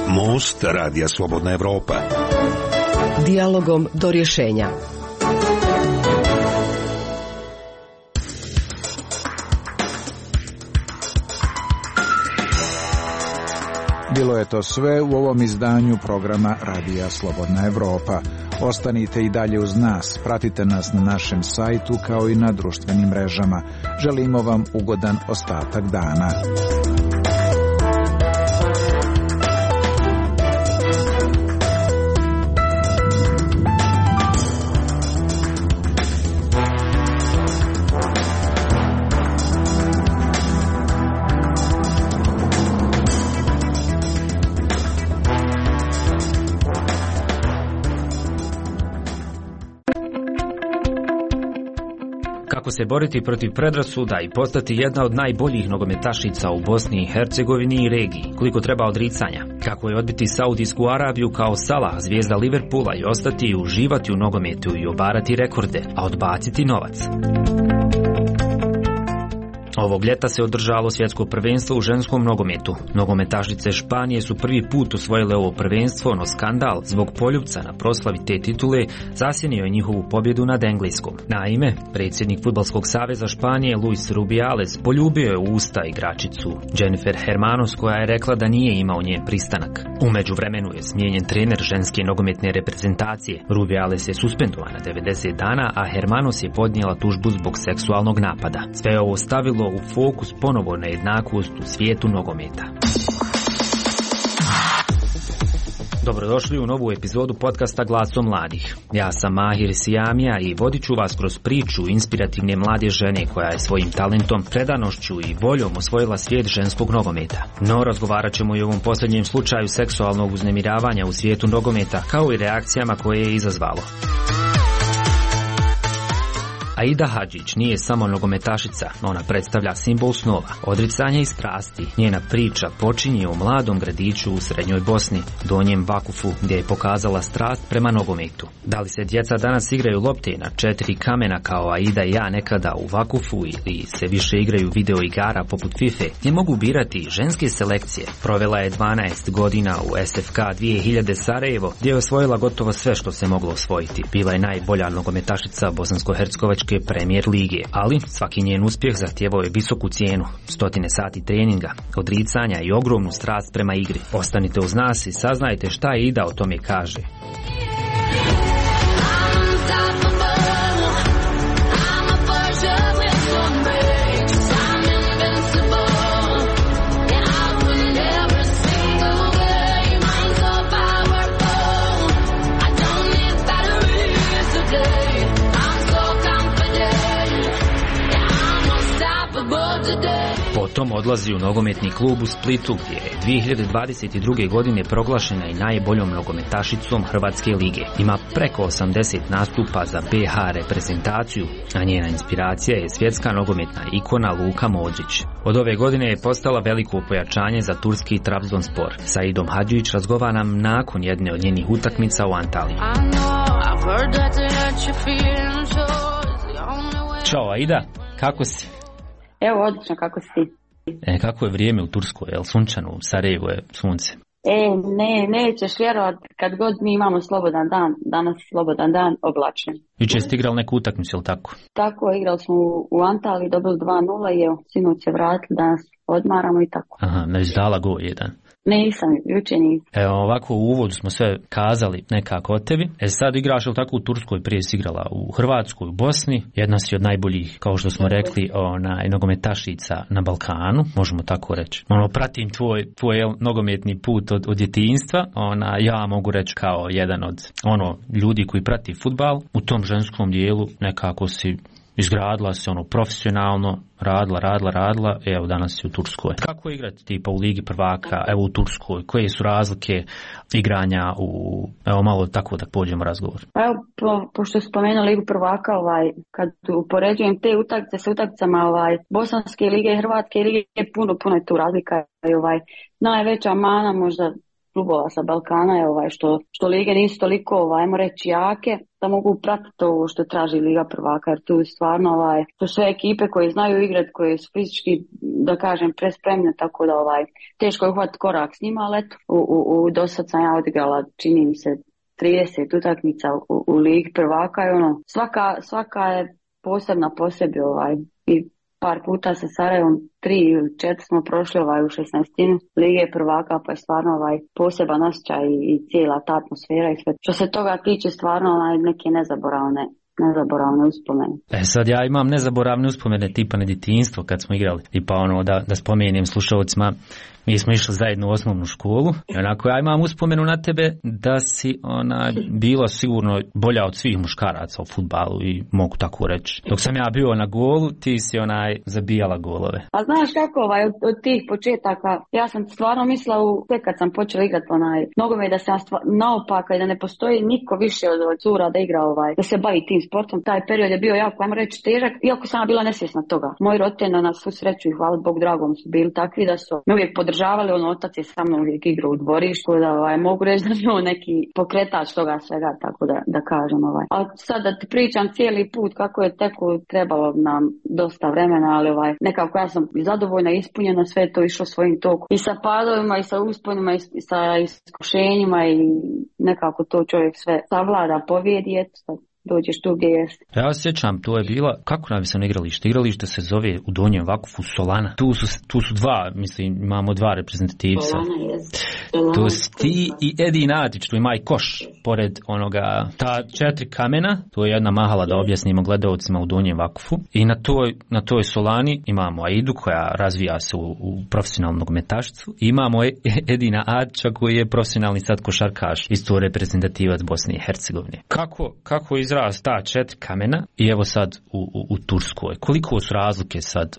Most Radija Slobodna Evropa.
Dijalogom do rješenja.
Bilo je to sve u ovom izdanju programa Radija Slobodna Evropa. Ostanite i dalje uz nas, pratite nas na našem sajtu kao i na društvenim mrežama. Želimo vam ugodan ostatak dana.
Kako se boriti protiv predrasuda i postati jedna od najboljih nogometašica u Bosni i Hercegovini i regiji, koliko treba odricanja, kako je odbiti Saudijsku Arabiju kao Salah, zvijezda Liverpoola, i ostati i uživati u nogometu i obarati rekorde, a odbaciti novac. Ovog ljeta se održalo svjetsko prvenstvo u ženskom nogometu. Nogometašice Španije su prvi put osvojile ovo prvenstvo, no skandal zbog poljupca na proslavi te titule zasjenio je njihovu pobjedu nad Engleskom. Naime, predsjednik Fudbalskog saveza Španije Luis Rubiales poljubio je u usta igračicu Jennifer Hermanos, koja je rekla da nije imao njen pristanak. U međuvremenu je smijenjen trener ženske nogometne reprezentacije. Rubiales je suspendovan na 90 dana, a Hermanos je podnijela tužbu zbog seksualnog napada. Sve je ovo stavilo u fokus ponovo na jednakost u svijetu nogometa. Dobrodošli u novu epizodu podcasta Glasom mladih. Ja sam Mahir Sijamija i vodit ću vas kroz priču inspirativne mlade žene koja je svojim talentom, predanošću i voljom osvojila svijet ženskog nogometa. No, razgovarat ćemo i o ovom posljednjem slučaju seksualnog uznemiravanja u svijetu nogometa, kao i reakcijama koje je izazvalo. Aida Hadžić nije samo nogometašica, ona predstavlja simbol snova, odricanja i strasti. Njena priča počinje u mladom gradiću u srednjoj Bosni, Donjem Vakufu, gdje je pokazala strast prema nogometu. Da li se djeca danas igraju lopte na 4 kamena kao Aida i ja nekada u Vakufu, ili se više igraju video igara poput FIFA, ne mogu birati ženske selekcije. Provela je 12 godina u SFK 2000 Sarajevo, gdje je osvojila gotovo sve što se moglo osvojiti. Bila je najbolja nogometašica Bosansko-Hercegovačke Premier lige, ali svaki njen uspjeh zahtijevao je visoku cijenu, 100 sati treninga, odricanja i ogromnu strast prema igri. Ostanite uz nas i saznajte šta Aida o tome kaže. Potom odlazi u nogometni klub u Splitu, gdje je 2022. godine proglašena i najboljom nogometašicom Hrvatske lige. Ima preko 80 nastupa za BH reprezentaciju, a njena inspiracija je svjetska nogometna ikona Luka Modrić. Od ove godine je postala veliko pojačanje za turski Trabzonspor. Sa Aidom Hadžić razgovaram nakon jedne od njenih utakmica u Antaliji. Ćao Aida, kako si?
Evo, odlično, kako si ti?
Kako je vrijeme u Turskoj, je li sunčano? U Sarajevu je sunce.
Nećeš vjerovat, kad god mi imamo slobodan dan, danas slobodan dan, oblačen.
Jučer ste igrali neku utakmicu, je li tako?
Tako, igrali smo u Antaliji, dobili 2-0 i evo, sinoć se vratili, danas odmaramo i tako.
Aha, ne izdala gol jedan.
Nisam, jučer nisam.
Evo, ovako u uvodu smo sve kazali nekako o tebi. Sad igraš li tako u Turskoj, prije si igrala u Hrvatskoj, u Bosni. Jedna si od najboljih, kao što smo rekli, nogometašica na Balkanu, možemo tako reći. Pratim tvoj nogometni put od djetinjstva. Ja mogu reći kao jedan od ljudi koji prati fudbal. U tom ženskom dijelu nekako si izgradila se profesionalno, radila, evo danas si u Turskoj. Kako je igrati tipa u Ligi prvaka, evo u Turskoj, koje su razlike igranja evo malo tako da pođemo razgovor.
Pa evo, pošto spomenuo Ligu prvaka, kad upoređujem te utakmice sa utakmicama Bosanske lige i Hrvatske lige, puno je tu razlika. Najveća mana možda klubova sa Balkana je što lige nisu toliko, ajmo reći, jake, da mogu pratiti ovo što traži Liga prvaka, jer tu stvarno to sve ekipe koje znaju igrati, koje su fizički, da kažem, prespremne, tako da teško je uhvatiti korak s njima, ali eto, dosad sam ja odigrala, čini mi se, 30 utakmica u Ligi prvaka i svaka je posebna po sebi i par puta sa Sarajevom 3 ili 4 smo prošli u 16. Lige prvaka, pa je stvarno poseban osjećaj i cijela ta atmosfera i sve. Što se toga tiče, stvarno neke nezaboravne uspomene.
Sad ja imam nezaboravne uspomene tipa na djetinjstvo kad smo igrali. I pa da spomenem slušalcima, mi smo išli zajedno u osnovnu školu i onako ja imam uspomenu na tebe da si bila sigurno bolja od svih muškaraca u fudbalu i mogu tako reći. Dok sam ja bio na golu, ti si zabijala golove.
A znaš kako od tih početaka, ja sam stvarno mislila tek kad sam počela igrati nogomet da sam naopaka i da ne postoji niko više od cura da igra da se bavi tim sportom. Taj period je bio jako, ajmo reći, težak, iako sam bila nesvjesna toga. Moji roditelji na svu sreću i hvala Bog dragom su bili takvi da su me uvijek podržavali, otac je sa mnom uvijek igrao u dvorištu, da mogu reći da je neki pokretač toga svega, tako da kažem. A sad da ti pričam cijeli put kako je teko, trebalo nam dosta vremena, ali nekako ja sam zadovoljna, ispunjena, sve to išlo svojim tokom. I sa padovima, i sa usponima, i sa iskušenjima i nekako to čovjek sve savlada, pobjedi, eto, dođeš tu gdje jesi.
Ja se sjećam, to je bila, kako napisano igralište? Igralište se zove u Donjem Vakufu Solana. Tu su dva, mislim, imamo dva reprezentativca.
Solana,
to si ti i Edi Nadić, tu ima i koš pored onoga, ta 4 kamena, to je jedna mahala da objasnimo gledaocima u Donjem Vakufu. I na toj Solani imamo Aidu koja razvija se u profesionalnu nogometašicu. Imamo Edina Adića koji je profesionalni sad košarkaš, isto reprezentativac Bosne i Hercegovine. Kako izraz ta 4 kamena i evo sad u Turskoj. Koliko su razlike sad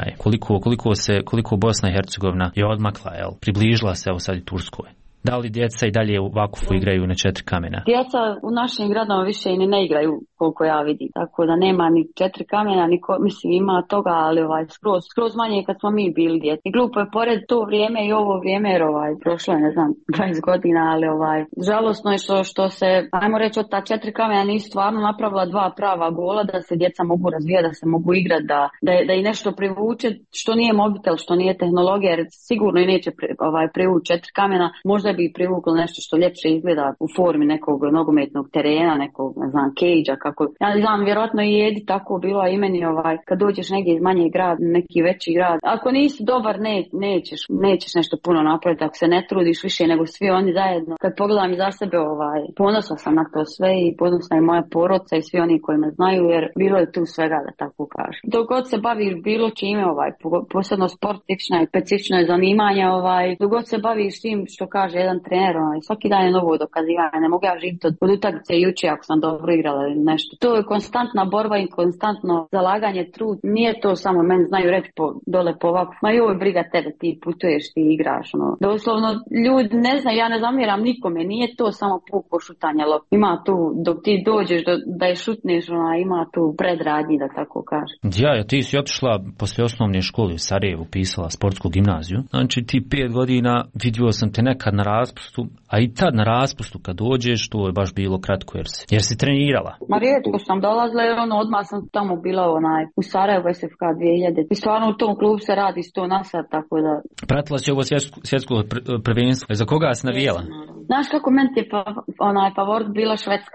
koliko Bosna i Hercegovina je odmakla, približila se evo sad i Turskoj. Da li djeca i dalje u Vakufu igraju na 4 kamena?
Djeca u našim gradovima više i ne igraju koliko ja vidim. Tako da nema ni 4 kamena, mislim ima toga, ali skroz manje kad smo mi bili djeci. I glupo je pored to vrijeme i ovo vrijeme, jer prošlo je, ne znam, 20 godina, ali žalosno je što se, ajmo reći, od ta 4 kamena nisu stvarno napravila 2 prava gola, da se djeca mogu razvijati, da se mogu igrati, da i nešto privuče, što nije mobitel, što nije tehnologija, jer sigurno i neće privući 4 kamena, možda bi privuklo nešto što ljepše izgleda u formi nekog nogometnog terena, nekog, ne znam, cage-a, kako. Ja znam, vjerojatno i Edi tako bilo, i meni kad dođeš negdje iz manjeg grada, neki veći grad. Ako nisi dobar, nećeš nešto puno napraviti, ako se ne trudiš više nego svi oni zajedno. Kad pogledam iza sebe, ponosna sam na to sve i ponosna je moja porodica i svi oni koji me znaju, jer bilo je tu svega, da tako kažem. Dok god se baviš bilo čime, posebno sport, specifično je zanimanja, dok god se baviš tim što kaže jedan trener, svaki dan je novo dokazivanje, ne mogu ja živjeti od utakmice jučer ako sam dobro igrala ili nešto. To je konstantna borba i konstantno zalaganje, trud. Nije to samo, meni znaju reći dole po ovako, ma joj briga tebe, ti putuješ, ti igraš. Doslovno, ljudi ne znaju, ja ne zamjeram nikome, nije to samo puko šutanje, ima tu, dok ti dođeš da je šutneš, ima tu predradnji, da tako kažem.
Ja, ti si otišla poslije osnovne škole u Sarajevu, pisala sportsku gimnaziju, znači ti 5 godina vidio sam te nekad na raspustu, a i tad na raspustu kad dođeš, to je baš bilo kratko jer si trenirala.
Ma rijetko sam dolazila jer odmah sam tamo bila u Sarajevu SFK 2000 i stvarno u tom klubu se radi 100 na sat, tako da...
Pratila si ovo svjetsko prvenstvo, za koga si navijala?
Znaš kako meni je favorit bila Švedska,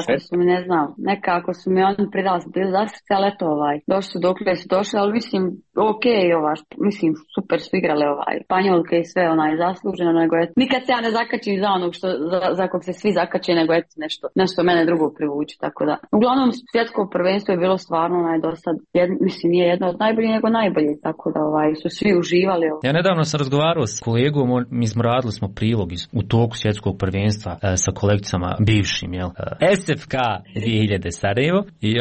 nekako su mi oni pridali, su bili za srce, ali eto došli su dokle su došli, ali mislim mislim super su igrale Španjolke i sve zasluženo, nego nikad se ja ne zakačim za onog za kog se svi zakače, nego nešto mene drugo privuči, tako da. Uglavnom svjetsko prvenstvo je bilo stvarno dosad, mislim nije jedno od najboljih nego najbolje, tako da su svi uživali.
Ja nedavno sam razgovarao s kolegom, mi smo radili prilog u toku svjetskog svjetskog prvenstva sa kolekcijama bivšim, jel? SFK 2000 Sarajevo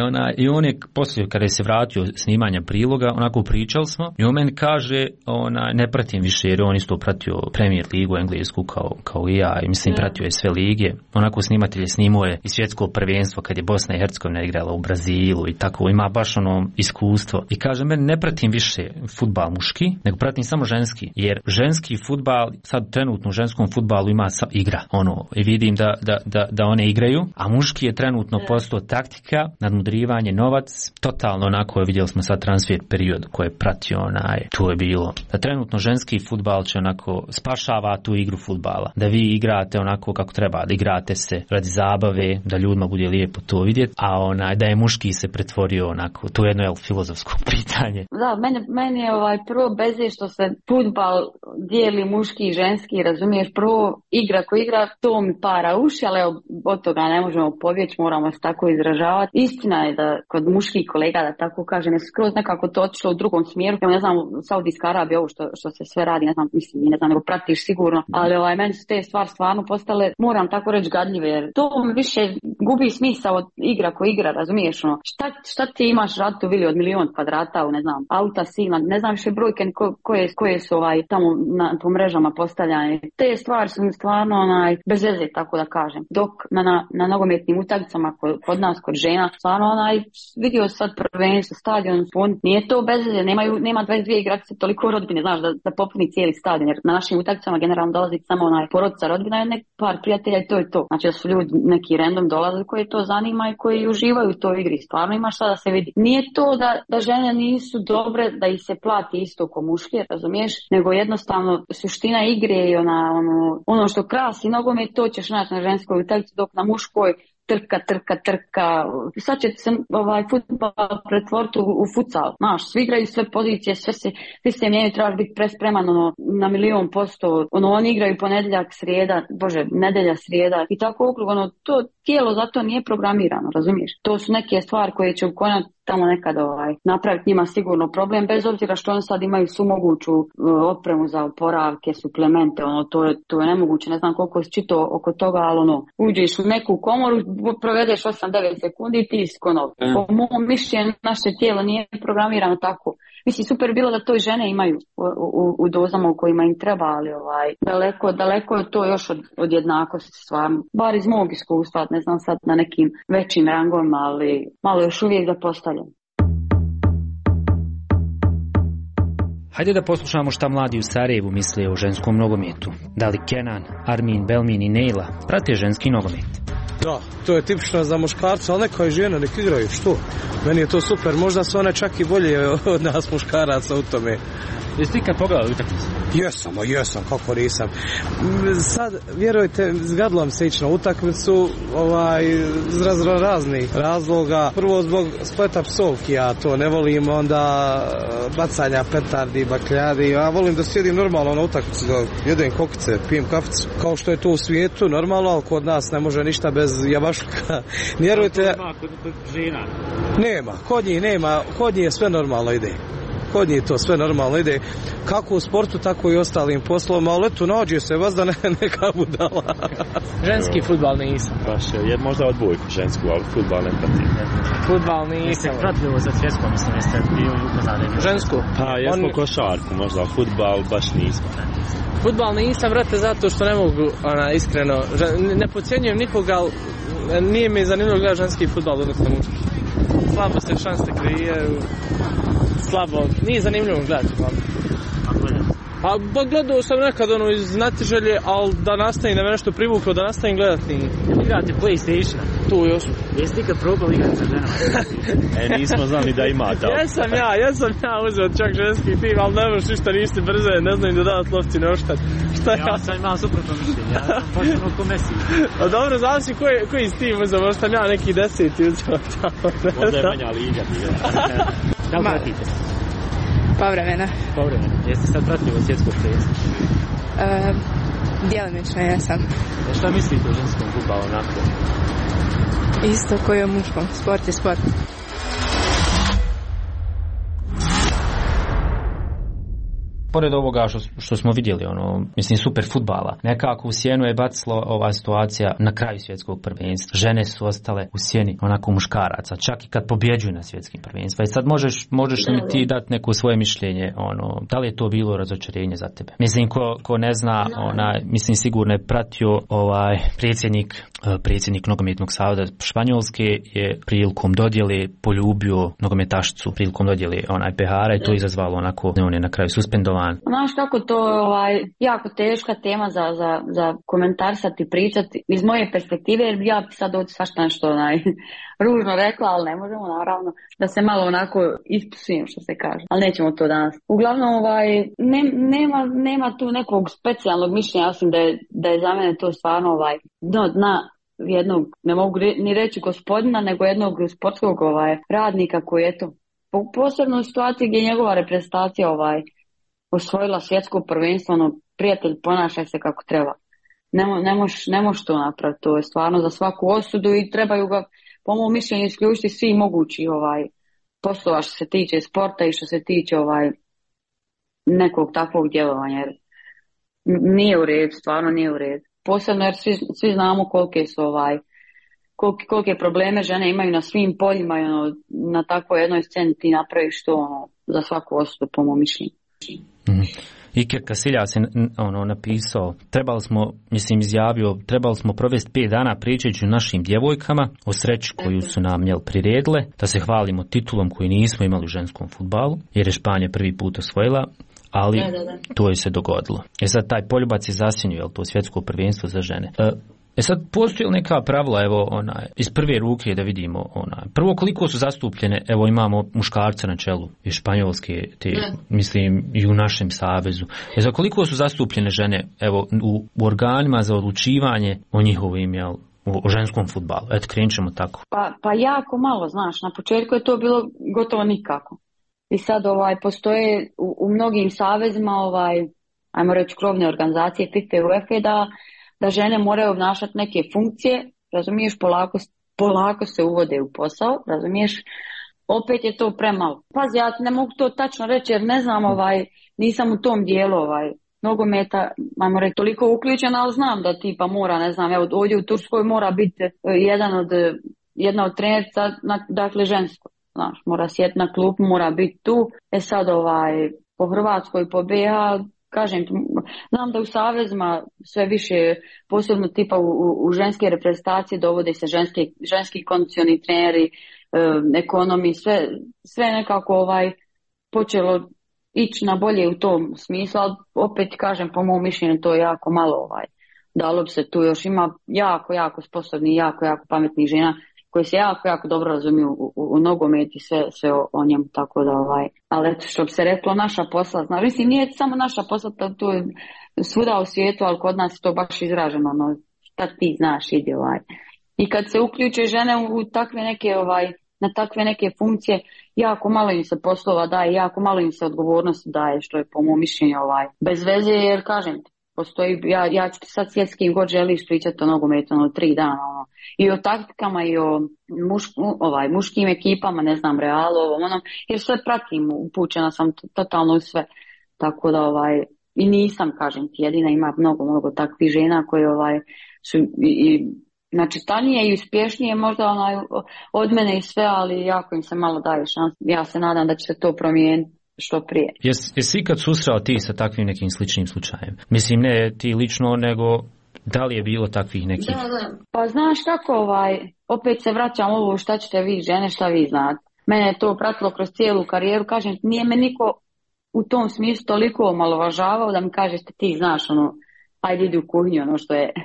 i on je poslije kada je se vratio snimanja priloga, onako pričali smo i on meni kaže, ne pratim više jer on isto pratio Premier ligu englesku kao i ja i mislim pratio je sve lige. Onako snimatelj je snimao je i svjetsko prvenstvo kad je Bosna i Hercegovina igrala u Brazilu i tako, ima baš ono iskustvo. I kaže meni, ne pratim više fudbal muški, nego pratim samo ženski, jer ženski fudbal, sad trenutno u ženskom fudbalu ima igra, i vidim da one igraju, a muški je trenutno postao taktika, nadmudrivanje, novac, totalno onako, vidjeli smo sad transfer period koji je pratio tu je bilo. Da trenutno ženski fudbal će onako spašava tu igru fudbala, da vi igrate onako kako treba, da igrate se radi zabave, da ljudima bude lijepo to vidjeti, a da je muški se pretvorio onako, to je jedno filozofsko pitanje.
Da, meni je prvo beze što se fudbal dijeli muški i ženski, razumiješ, prvo igra ko igra, to mi para uši, ali od toga ne možemo pobjeći, moramo se tako izražavati. Istina je da kod muških kolega, da tako kažem, je skroz nekako to otišlo u drugom smjeru. Ja ne znam, Saudijska Arabija, ovo što se sve radi, ne znam, nego pratiš sigurno, ali meni su te stvari stvarno postale, moram tako reći, gadljive, jer to više gubi smisao od igra ko igra, razumiješ, šta ti imaš raditi u vili od 1.000.000 kvadrata, ne znam, auta silna, ne znam više brojke koje su tamo po mrežama postavljane. Te stvari su stvarno bez veze, tako da kažem. Dok na nogometnim utakmicama kod nas, kod žena, stvarno vidio sad prvenstvo, stadion, nije to bez veze, nema 22 igračice toliko rodbine, znaš, da popuni cijeli stadion, jer na našim utakmicama generalno dolazi samo porodica, rodbina i par prijatelja i to je to. Znači da su ljudi neki random dolazili koji to zanima i koji uživaju u toj igri. Stvarno imaš šta da se vidi. Nije to da žene nisu dobre, da ih se plati isto ko muške, razumiješ, nego jednostavno suština igre i ono što krasi nogomet, to ćeš naći na ženskoj utakmici, dok na muškoj trka. Sad će se fudbal pretvoriti u futsal. Znaš, svi igraju sve pozicije, svi se mijenjaju, trebaš biti prespreman na 1.000.000%. Oni igraju ponedjeljak, srijeda, nedelja, srijeda i tako okrug. To tijelo zato nije programirano, razumiješ? To su neke stvari koje će u konačnici tamo nekad napraviti njima sigurno problem, bez obzira što oni sad imaju svu moguću opremu za oporavke, suplemente, to je nemoguće, ne znam koliko si čitao oko toga, ali uđeš u neku komoru, provedeš 8-9 sekundi i ti iskonov. Po mom mišljenju, naše tijelo nije programirano tako. Mislim, super bilo da to i žene imaju u dozama u kojima im treba, ali daleko je to još od jednakosti stvarno. Bar iz mog iskustva, ne znam sad na nekim većim rangovima, ali malo još uvijek zapostavljam.
Hajde da poslušamo šta mladi u Sarajevu misle o ženskom nogometu. Da li Kenan, Armin, Belmin i Nejla prate ženski nogomet?
Da, to je tipično za muškarca, ali neka i žena, nek igraju, što? Meni je to super, možda su one čak i bolje od nas muškaraca u tome.
Jesi ti kad pogledao utakmicu?
Jesam, kako nisam. Sad, vjerujte, zgadilo mi se ići na utakmicu iz raznih razloga. Prvo zbog spleta psovki, ja to ne volim, onda bacanja petardi, bakljadi. Ja volim da sjedim normalno na utakmicu, da jedem kokice, pijem kaficu. Kao što je to u svijetu, normalno, ali kod nas ne može ništa bez jabašluka. Vjerujte...
Kod žena?
Nema, kod njih je sve normalno ide. Kod njih to sve normalno ide, kako u sportu, tako i ostalim poslovima, ali eto, nađe se vas da neka budala.
Ženski fudbal nisam.
Baš je možda odbojku žensku, ali fudbal ne pratim.
Fudbal nisam.
Jeste pratili za svjetsko, mislim, jeste bili upoznali.
Žensku?
Pa, jesmo košarku, možda, fudbal baš nismo.
Fudbal nisam, vrate, zato što ne mogu, iskreno, ne podcjenjujem nikoga, ali nije mi zanimljivo gledati ženski fudbal, odnosno muški. Slabo se šanse kreiraju. Slabo, nije zanimljivo gledati. Pa gledao sam nekad iz znatiželje, ali da nastavim, da me nešto privuklo, da nastavim gledati.
Igrate PlayStation?
Tu još.
Jesi ti kad probali igrati sa ženama?
Nismo znali da ima to.
Jesam ja uzeo čak ženski tim, ali ne možeš ništa, nisi brze, ne znam im dodavati lopci na oštat.
Ja sam imao suprotno mišljenje, ja sam počeo oko Messi.
A dobro, znam si koji s tim uzeo, možda sam ja neki 10 uzeo tamo.
Možda je manja liga.
Da li pratite?
Povremeno.
Jeste sad pratili svjetskog prvenstva?
Djelomično jesam.
Šta mislite o ženskom fudbalu onako?
Isto koji o muškom. Sport je sport.
pored ovoga što smo vidjeli, mislim super fudbala, nekako u sjenu je bacilo ova situacija na kraju svjetskog prvenstva. Žene su ostale u sjeni onako muškaraca, čak i kad pobjeđuju na svjetskim prvenstvima. I sad možeš li ti dati neko svoje mišljenje, da li je to bilo razočarenje za tebe? Mislim, ko ne zna, mislim sigurno je pratio predsjednik nogometnog saveza Španjolske je prilikom dodjele poljubio nogometašicu, prilikom dodjele pehara i to je izazvalo onako, on je na kraju suspendovan.
Znaš kako to jako teška tema za komentarsati, pričati iz moje perspektive, jer ja bi sad ovdje svašta nešto ružno rekla, ali ne možemo naravno da se malo onako ispusujem, što se kaže, ali nećemo to danas. Uglavnom nema tu nekog specijalnog mišljenja, osim da je za mene to stvarno dna jednog, ne mogu ni reći gospodina, nego jednog sportskog radnika koji je to posebno u situaciji gdje je njegova reprezentacija osvojila svjetsko prvenstvo, prijatelj, ponašaj se kako treba. Ne možeš to napraviti, to je stvarno za svaku osudu i trebaju ga, po mom mišljenju, isključiti svi mogući poslova što se tiče sporta i što se tiče nekog takvog djelovanja, jer nije u redu, stvarno nije u redu. Posebno jer svi znamo kolike probleme žene imaju na svim poljima i na takvoj jednoj sceni ti napraviš to za svaku osudu, po mom mišljenju.
Iker Casillas je napisao, trebali smo provesti 5 dana pričajući o našim djevojkama, o sreći koju su nam priredile, da se hvalimo titulom koji nismo imali u ženskom fudbalu, jer je Španija prvi put osvojila, ali to je se dogodilo. Sad taj poljubac je zasjenio, to svjetsko prvenstvo za žene. Sad postoji li neka pravila, iz prve ruke da vidimo, prvo koliko su zastupljene, imamo muškarca na čelu iz Španjolske, mislim i u našem savezu. Za koliko su zastupljene žene, u organima za odlučivanje o njihovim, o ženskom fudbalu? Eto, krenut ćemo tako.
Pa jako malo, znaš, na početku je to bilo gotovo nikako. I sad postoje u mnogim savezima, ajmo reći krovne organizacije FIFA i UEFA, da žene moraju obnašati neke funkcije, razumiješ, polako se uvode u posao, razumiješ, opet je to premalo. Pazi, ja ne mogu to tačno reći jer ne znam, nisam u tom dijelu nogometa, ajmo reći, toliko uključena, ali znam da tipa mora, ne znam, evo ovdje u Turskoj mora biti jedna od trenerica, dakle žensko, znaš, mora sjeti na klupu, mora biti tu. Sad po Hrvatskoj, po BiH, kažem, znam da u savezima sve više, posebno tipa u ženske reprezentacije dovode se ženski kondicioni treneri, ekonomi, sve nekako počelo ići na bolje u tom smislu, ali opet kažem, po mom mišljenju to je jako malo, dalo bi se tu još, ima jako sposobni, jako pametnih žena koji se jako dobro razumiju u nogomet i sve o njemu, tako da ali eto, što bi se reklo, naša posla, znači, mislim, nije samo naša posla, to je svuda u svijetu, ali kod nas je to baš izraženo, šta ti znaš, idi I kad se uključe žene u takve neke, na takve neke funkcije, jako malo im se poslova daje, jako malo im se odgovornosti daje, što je po mom mišljenju bez veze, jer kažem ti, postoji, ja ću ti sad sjeti s kim god želiš pričati o nogometu 3 dana, i o taktikama i o muškim ekipama, ne znam, Realu, jer sve pratim, upućena sam totalno u sve, tako da i nisam, kažem ti, jedina, ima mnogo takvih žena koje su i načitanije i uspješnije možda od mene i sve, ali jako im se malo daje šans. Ja se nadam da će se to promijeniti što prije.
Jesi ikad susreo ti sa takvim nekim sličnim slučajem? Mislim, ne ti lično, nego da li je bilo takvih nekih?
Da. Pa znaš kako, opet se vraćam ovo, šta ćete vi žene, šta vi znate. Mene je to pratilo kroz cijelu karijeru, kažem, nije me niko u tom smislu toliko omalovažavao da mi kažete ti znaš, ajde idi u kuhinju, što je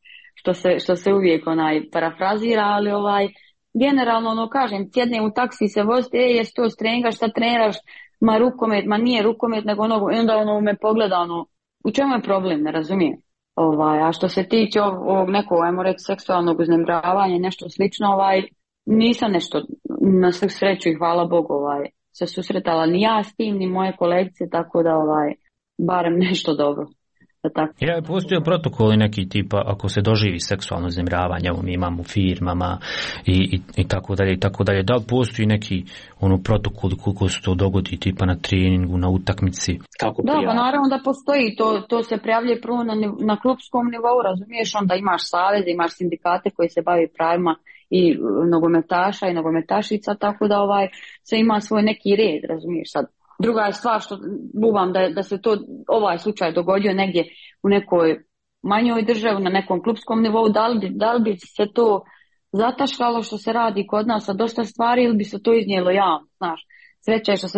što se uvijek parafrazira, ali generalno kažem, sjednem u taksi se vozite, jesi to treningaš, šta treniraš, ma rukomet, ma nije rukomet, nego i onda me pogleda, u čemu je problem, ne razumijem. A što se tiče ovog nekog, ajmo reći, seksualnog uznemiravanja, nešto slično, nisam nešto, na svu sreću i hvala Bogu, se susretala ni ja s tim, ni moje kolegice, tako da barem nešto dobro tako.
Ja, postoje protokoli neki tipa ako se doživi seksualno uznemiravanje, evo mi imamo u firmama i tako dalje i tako dalje. Da li postoji neki protokol koliko se to dogodi tipa na treningu, na utakmici?
Kako
da, pa naravno da postoji, to se prijavljuje prvo na klubskom nivou, razumiješ, onda imaš savez, imaš sindikate koji se bavi pravima i nogometaša i nogometašica, tako da se ima svoj neki red, razumiješ sad. Druga je stvar što bubam da se to ovaj slučaj dogodio negdje u nekoj manjoj državi, na nekom klubskom nivou, da li bi se to zataškalo što se radi kod nas sa dosta stvari ili bi se to iznijelo javno, znaš. Sreća je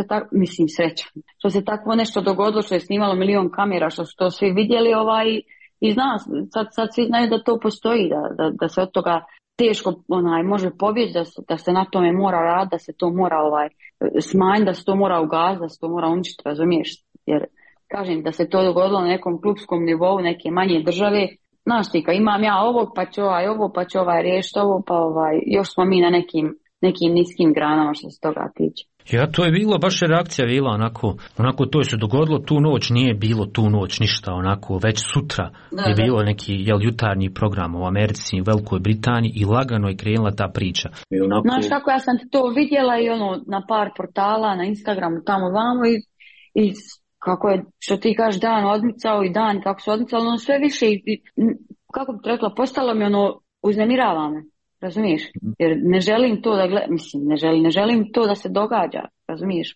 što se takvo nešto dogodilo, što je snimalo milion kamera, što su to svi vidjeli i zna, sad svi znaju da to postoji, da se od toga teško može pobjeći, da se na tome mora raditi, da se to mora smanjiti, da se to mora ugasiti, da se to mora uništiti, razumiješ? Jer kažem da se to dogodilo na nekom klubskom nivou neke manje države, znaš ti, imam ja ovog, pa će ovo, pa će riješiti ovo, pa još smo mi na nekim niskim granama što se toga tiče.
Ja, to je bilo, baš je reakcija bila onako to je se dogodilo tu noć, nije bilo tu noć ništa, onako već sutra je bilo neki jutarnji program u Americi, u Velikoj Britaniji i lagano je krenula ta priča.
Znaš kako ja sam to vidjela i na par portala, na Instagramu, tamo vamo i kako je, što ti kažeš, dan odmicao i dan kako se odmicalo, sve više kako bi rekla, postalo mi uznemirava me. Razumiješ? Jer ne želim to da gledam, ne želim to da se događa, razumiješ?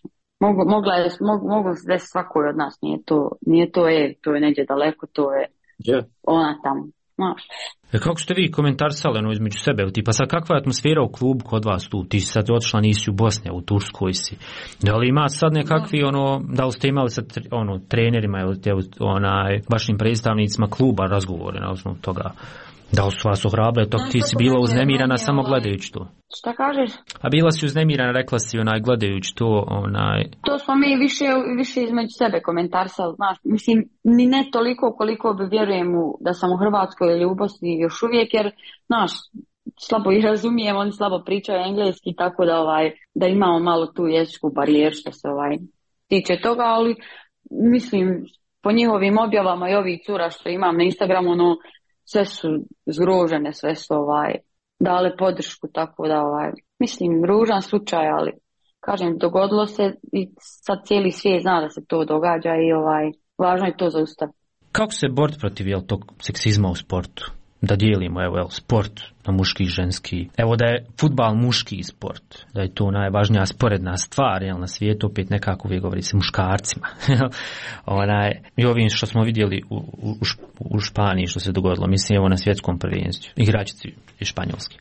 Moglo se desiti svakoj od nas, nije to je neđe daleko, to je ona tamo, znaš.
Kako ste vi komentarsali između sebe, tipa sad kakva je atmosfera u klubu kod vas tu, ti si sad otišla, nisi u Bosni, u Turskoj si, da li ima sad nekakvi da li ste imali sad trenerima ili vašim predstavnicima kluba razgovore na osnovu toga? Da li su vas ohrabrile, ti si bila uznemirana samo gledajući to?
Šta kažeš?
A bila si uznemirana, rekla si gledajući to,
To smo mi više između sebe komentarsali, znaš, mislim, ni ne toliko koliko bi vjerujem da sam u Hrvatskoj ili u Bosni još uvijek, jer, znaš, slabo ih razumijem, oni slabo pričaju engleski, tako da imamo malo tu jezičku barijeru što se tiče toga, ali mislim, po njihovim objavama i ovih cura što imam na Instagramu, sve su zgrožene, sve su dale podršku, tako da mislim, ružan slučaj, ali kažem, dogodilo se i sad cijeli svijet zna da se to događa i važno je to zaustaviti.
Kako se boriti protiv tog seksizma u sportu? Da dijelimo sport na muški i ženski. Evo da je fudbal muški sport, da je to najvažnija sporedna stvar na svijetu, opet nekako uvijek govori se muškarcima. I ovim što smo vidjeli u Španiji što se dogodilo, mislim na svjetskom prvenstvu, igračici iz Španjolske.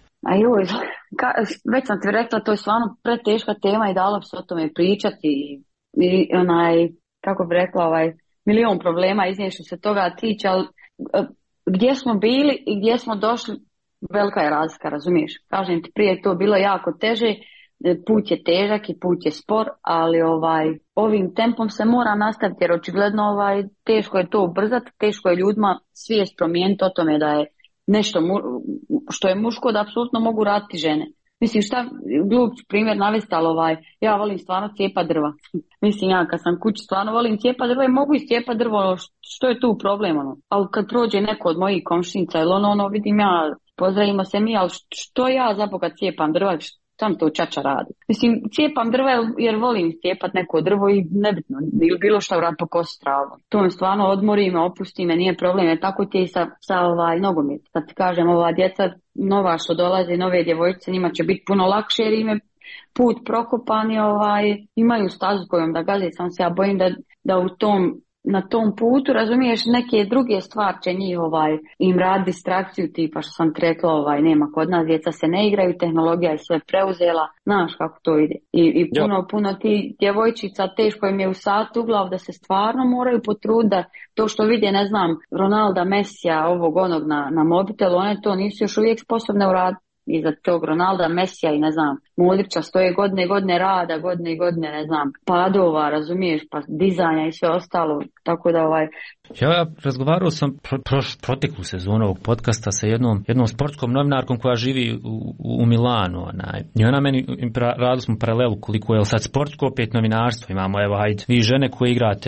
Već sam ti rekla, to je stvarno preteška tema i dalo bi se o tome pričati i kako bi rekla, milion problema iznije što se toga tiče, ali gdje smo bili i gdje smo došli, velika je razlika, razumiješ? Kažem ti, prije je to bilo jako teže, put je težak i put je spor, ali ovim tempom se mora nastaviti, jer očigledno teško je to ubrzati, teško je ljudima svijest promijeniti o tome da je nešto što je muško, da apsolutno mogu raditi žene. Mislim, šta glup primjer navesti, ali ja volim stvarno cijepa drva. Mislim, ja kad sam kući stvarno volim cijepa drva i mogu iscijepa drvo, što je tu problem, Ali kad prođe neko od mojih komšinica ili vidim ja, pozdravimo se mi, ali što ja za Boga cijepam drva, sam to čača radi. Mislim, cijepam drva jer volim cijepat neko drvo i nebitno, ili bilo što rad pokositi travu. To me stvarno odmori me, opusti me, nije problem, jer tako ti je sa nogomet. Kad ti kažem, ova djeca nova što dolaze, nove djevojčice, njima će biti puno lakše jer im je put prokopan i imaju stazu kojom da gaze, samo se ja bojim da na tom putu, razumiješ, neke druge stvari će njih im radi distrakciju, tipa što sam rekla, nema kod nas, djeca se ne igraju, tehnologija je sve preuzela, znaš kako to ide. I puno ti djevojčica teško im je u satu u glavu da se stvarno moraju potruditi, to što vide, ne znam, Ronalda, Messija, ovog onog na mobitelu, one to nisu još uvijek sposobne uraditi. Iza tog Ronalda, Messija i ne znam, Modrića stoje godine rada, godine, ne znam, padova, razumiješ, pa dizanja i sve ostalo, tako da
Ja razgovarao sam proteklu sezonu ovog podcasta sa jednom sportskom novinarkom koja živi u Milanu, i ona meni, radili smo paralelu koliko je sad sportsko, opet novinarstvo, imamo, vi žene koje igrate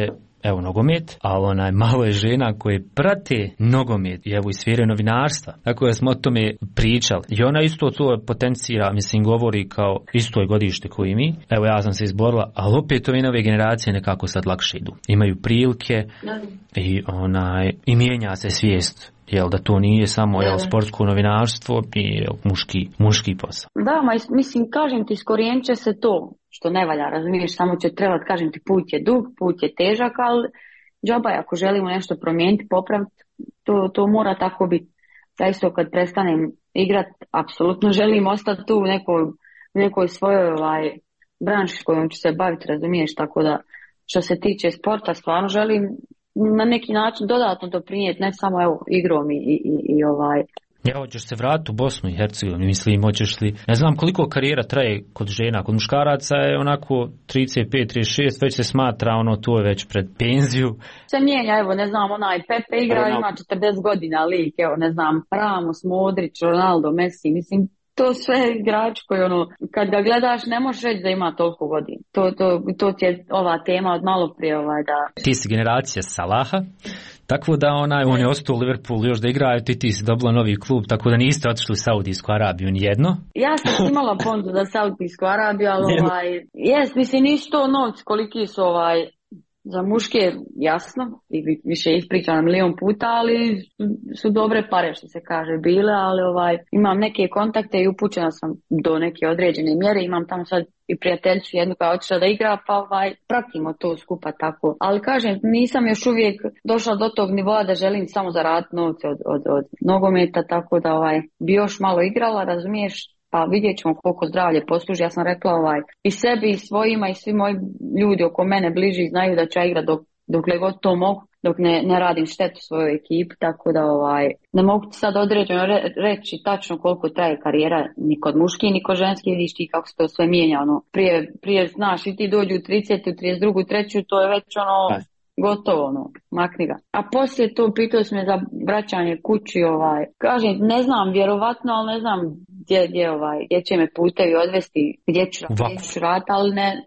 evo nogomet, ali malo je žena koje prate nogomet i evo i sfere novinarstva. Tako da smo o tome pričali. I ona isto to potencira, mislim, govori kao isto je godište koji i mi. Evo ja sam se izborila, ali opet ove nove generacije nekako sad lakše idu. Imaju prilike i mijenja se svijest. Jel da to nije samo sportsko novinarstvo i muški posao.
Da, mislim, kažem ti, iskorijenit će se to što ne valja, razumiješ, samo će trebati, kažem ti, put je dug, put je težak, ali džaba, ako želimo nešto promijeniti, popraviti, to mora tako biti. Zaista kad prestanem igrat, apsolutno želim ostati tu u nekoj svojoj branši s kojom ću se baviti, razumiješ, tako da što se tiče sporta, stvarno želim na neki način dodatno doprinijeti, ne samo igrom i
Ja, hoćeš se vratiti u Bosnu i Hercegovinu, mislim, hoćeš li, ne znam koliko karijera traje kod žena, kod muškaraca je onako 35-36, već se smatra, to je već pred penziju.
Se mijenja, evo, ne znam, Pepe igra, ima 40 godina lik, evo, ne znam, Ramos, Modrić, Ronaldo, Messi, mislim, to sve igrač koji, kad ga gledaš, ne možeš reći da ima toliko godina. To ti je ova tema od malo prije, da...
Ti si generacija Salaha, tako da on je ostao u Liverpoolu još da igraju, ti si dobila novi klub, tako da niste otišli u Saudijsku Arabiju nijedno. Ja
sam imala pondu za Saudijsku Arabiju, ali mislim, nisu to novci koliki su za muške, jasno, i više ispričam na milion puta, ali su dobre pare, što se kaže, bile, ali imam neke kontakte i upućena sam do neke određene mjere, imam tamo sad i prijateljicu jednu koja je otišla da igra, pa pratimo to skupa tako. Ali kažem, nisam još uvijek došla do tog nivoa da želim samo zaraditi novce od nogometa, tako da bi još malo igrala, razumiješ, pa vidjet ćemo koliko zdravlje posluži. Ja sam rekla i sebi i svojima i svi moji ljudi oko mene bliži znaju da ću ja igrati dokle god to mogu, dok ne radim štetu svojoj ekipi, tako da ne mogu ti sad određeno reći tačno koliko traje karijera, ni kod muški, ni kod ženski, vidiš ti kako se to sve mijenja, prije znaš i ti dođu u 30, u 32, 3, to je već gotovo, makni ga. A poslije to pitao sam me za vraćanje kući, kažem, ne znam, vjerovatno, ali ne znam gdje će me putevi odvesti, gdje ću raditi, ali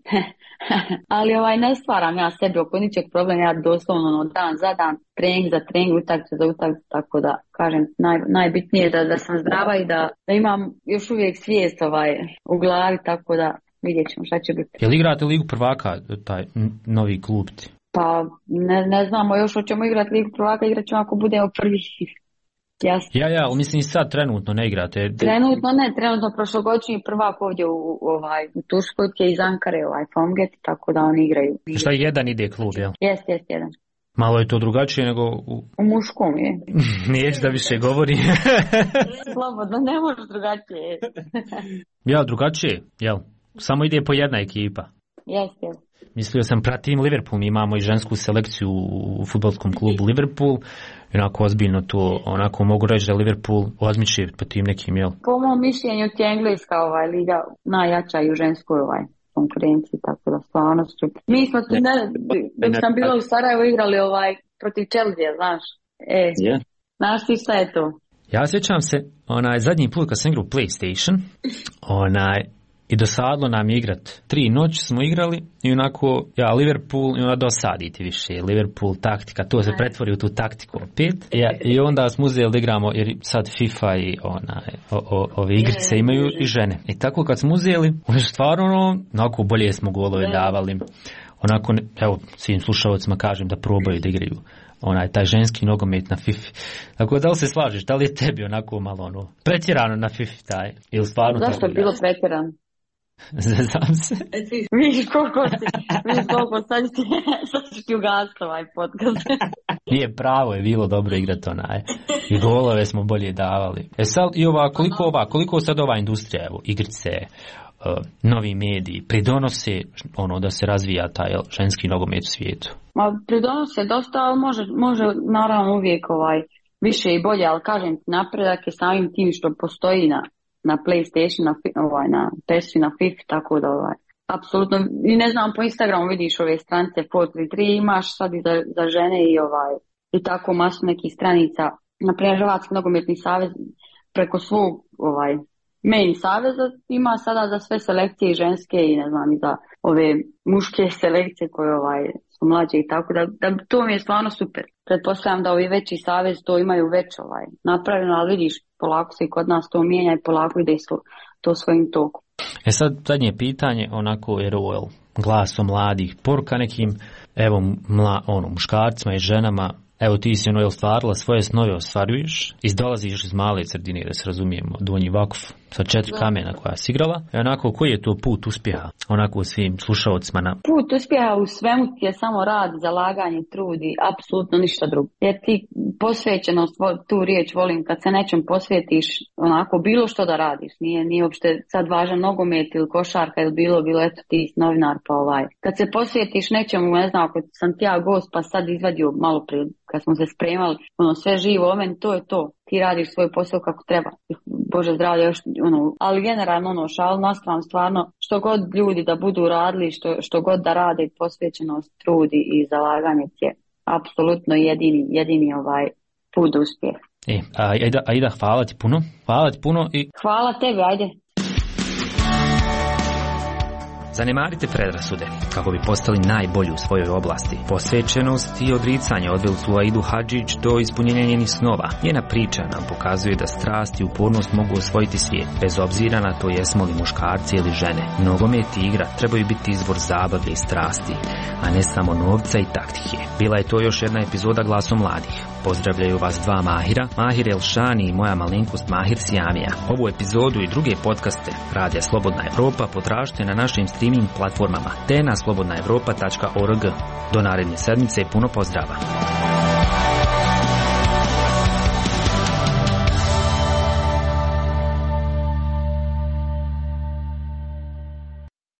ali ne stvaram ja sebi oko ničeg problema, ja doslovno dan za dan, trening za trening, utakmica za utakmicu, tako da kažem, najbitnije je da sam zdrava i da imam još uvijek svijest u glavi, tako da vidjet ćemo šta će biti.
Jel igrate Ligu prvaka, taj novi klub ti?
Pa ne znamo još, hoćemo igrati Ligu prvaka, igrat ćemo ako budemo prvi. Jasno.
Ja, ali mislim i sad trenutno ne igrate.
Trenutno prošlogodišnji prvak ovdje u Turskoj je iz Ankare, Fomget, tako da oni igraju.
Šta jedan ide klub, jel?
Jest, jedan.
Malo je to drugačije nego
u muškom je.
Neću da više govori.
Slobodno, ne može drugačije.
Jel, drugačije, jel? Samo ide po jedna ekipa.
Jest.
Mislio sam, pratim Liverpool, mi imamo i žensku selekciju u fudbalskom klubu Liverpool, onako ozbiljno to, onako mogu reći da Liverpool odmiče po tim nekim, jel?
Po mom mišljenju ti je engleska liga najjača i u ženskoj konkurenciji, tako da stvarno su. Mi smo dok sam bila u Sarajevu igrali protiv Chelsea, znaš? Znaš ti šta je to?
Ja sjećam se, zadnji put kad sam igrao PlayStation, i dosadlo nam igrat. 3 noći smo igrali i onako, Liverpool, i onda dosaditi više. Liverpool taktika, to se pretvori u tu taktiku opet. I onda smo uzeli da igramo, jer sad FIFA i ove igrice imaju i žene. I tako kad smo uzeli, stvarno, onako bolje smo golove davali. Onako, evo, svim slušalcima kažem da probaju da igraju taj ženski nogomet na FIFA. Tako da li se slažeš, da li je tebi onako malo pretjerano na FIFA taj? Ili stvarno
zašto je bilo pretjerano?
Znam se.
Viš koliko sad ću ti ugasiti ovaj podcast.
Nije pravo, je bilo dobro igrati i golove smo bolje davali. Sad i koliko sad ova industrija, evo, igrice, novi mediji pridonose da se razvija taj ženski nogomet u svijetu?
Pridonose dosta, ali može naravno uvijek više i bolje, ali kažem, napredak je samim tim što postoji na PlayStation, na PES-u, na FIFA, tako da apsolutno, i ne znam, po Instagramu vidiš ove stranice 433, imaš sad i za žene i tako masu nekih stranica, naprimjer Hrvatski nogometni savez preko svog main saveza ima sada za sve selekcije i ženske i ne znam i za ove muške selekcije koje su mlađe i tako da to mi je stvarno super. Pretpostavljam da ovi veći savez to imaju već napravljeno, ali vidiš, polako se i kod nas to mijenja i polako ide to svojim tokom.
Sad zadnje pitanje, onako jer ovo glasom mladih, poruka nekim evo muškarcima i ženama. Evo ti si ostvarila svoje snove, ostvaruješ, dolaziš iz male sredine, da se razumijemo, Donji Vakuf, sa 4 kamena koja si igrala. I onako, koji je to put uspjeha, onako svim slušalcima?
Put uspjeha u svemu ti je samo rad, zalaganje, trud i apsolutno ništa drugo. Jer ti posvećenost, tu riječ volim, kad se nečem posvetiš, onako bilo što da radiš, nije uopšte sad važan nogomet ili košarka ili bilo, eto ti novinar pa Kad se posvetiš nečemu, ne znam, ako sam ti ja gost pa sad izvadio malo prije, kad smo se spremali, sve živo, to je to. Ti radiš svoj posao kako treba. Bože zdravlje, još, ali generalno, šal na stranu, stvarno, što god ljudi da budu radili, što god da rade, posvećenost, trudi i zalaganje je apsolutno jedini put do uspjeha.
Aida, hvala ti puno. I
hvala tebi, ajde.
Zanemarite predrasude kako bi postali najbolji u svojoj oblasti. Posvećenost i odricanje odveli su Aidu Hadžić do ispunjenja njenih snova. Njena priča nam pokazuje da strast i upornost mogu osvojiti svijet, bez obzira na to jesmo li muškarci ili žene. Nogomet i igra trebaju biti izvor zabave i strasti, a ne samo novca i taktike. Bila je to još jedna epizoda Glasom mladih. Pozdravljaju vas dva Mahira, Mahir Elšani i moja malenkost Mahir Sijamija. Ovu epizodu i druge podcaste Radija Slobodna Evropa potražite na našim streaming platformama te na slobodnaevropa.org. Do naredne sedmice puno pozdrava.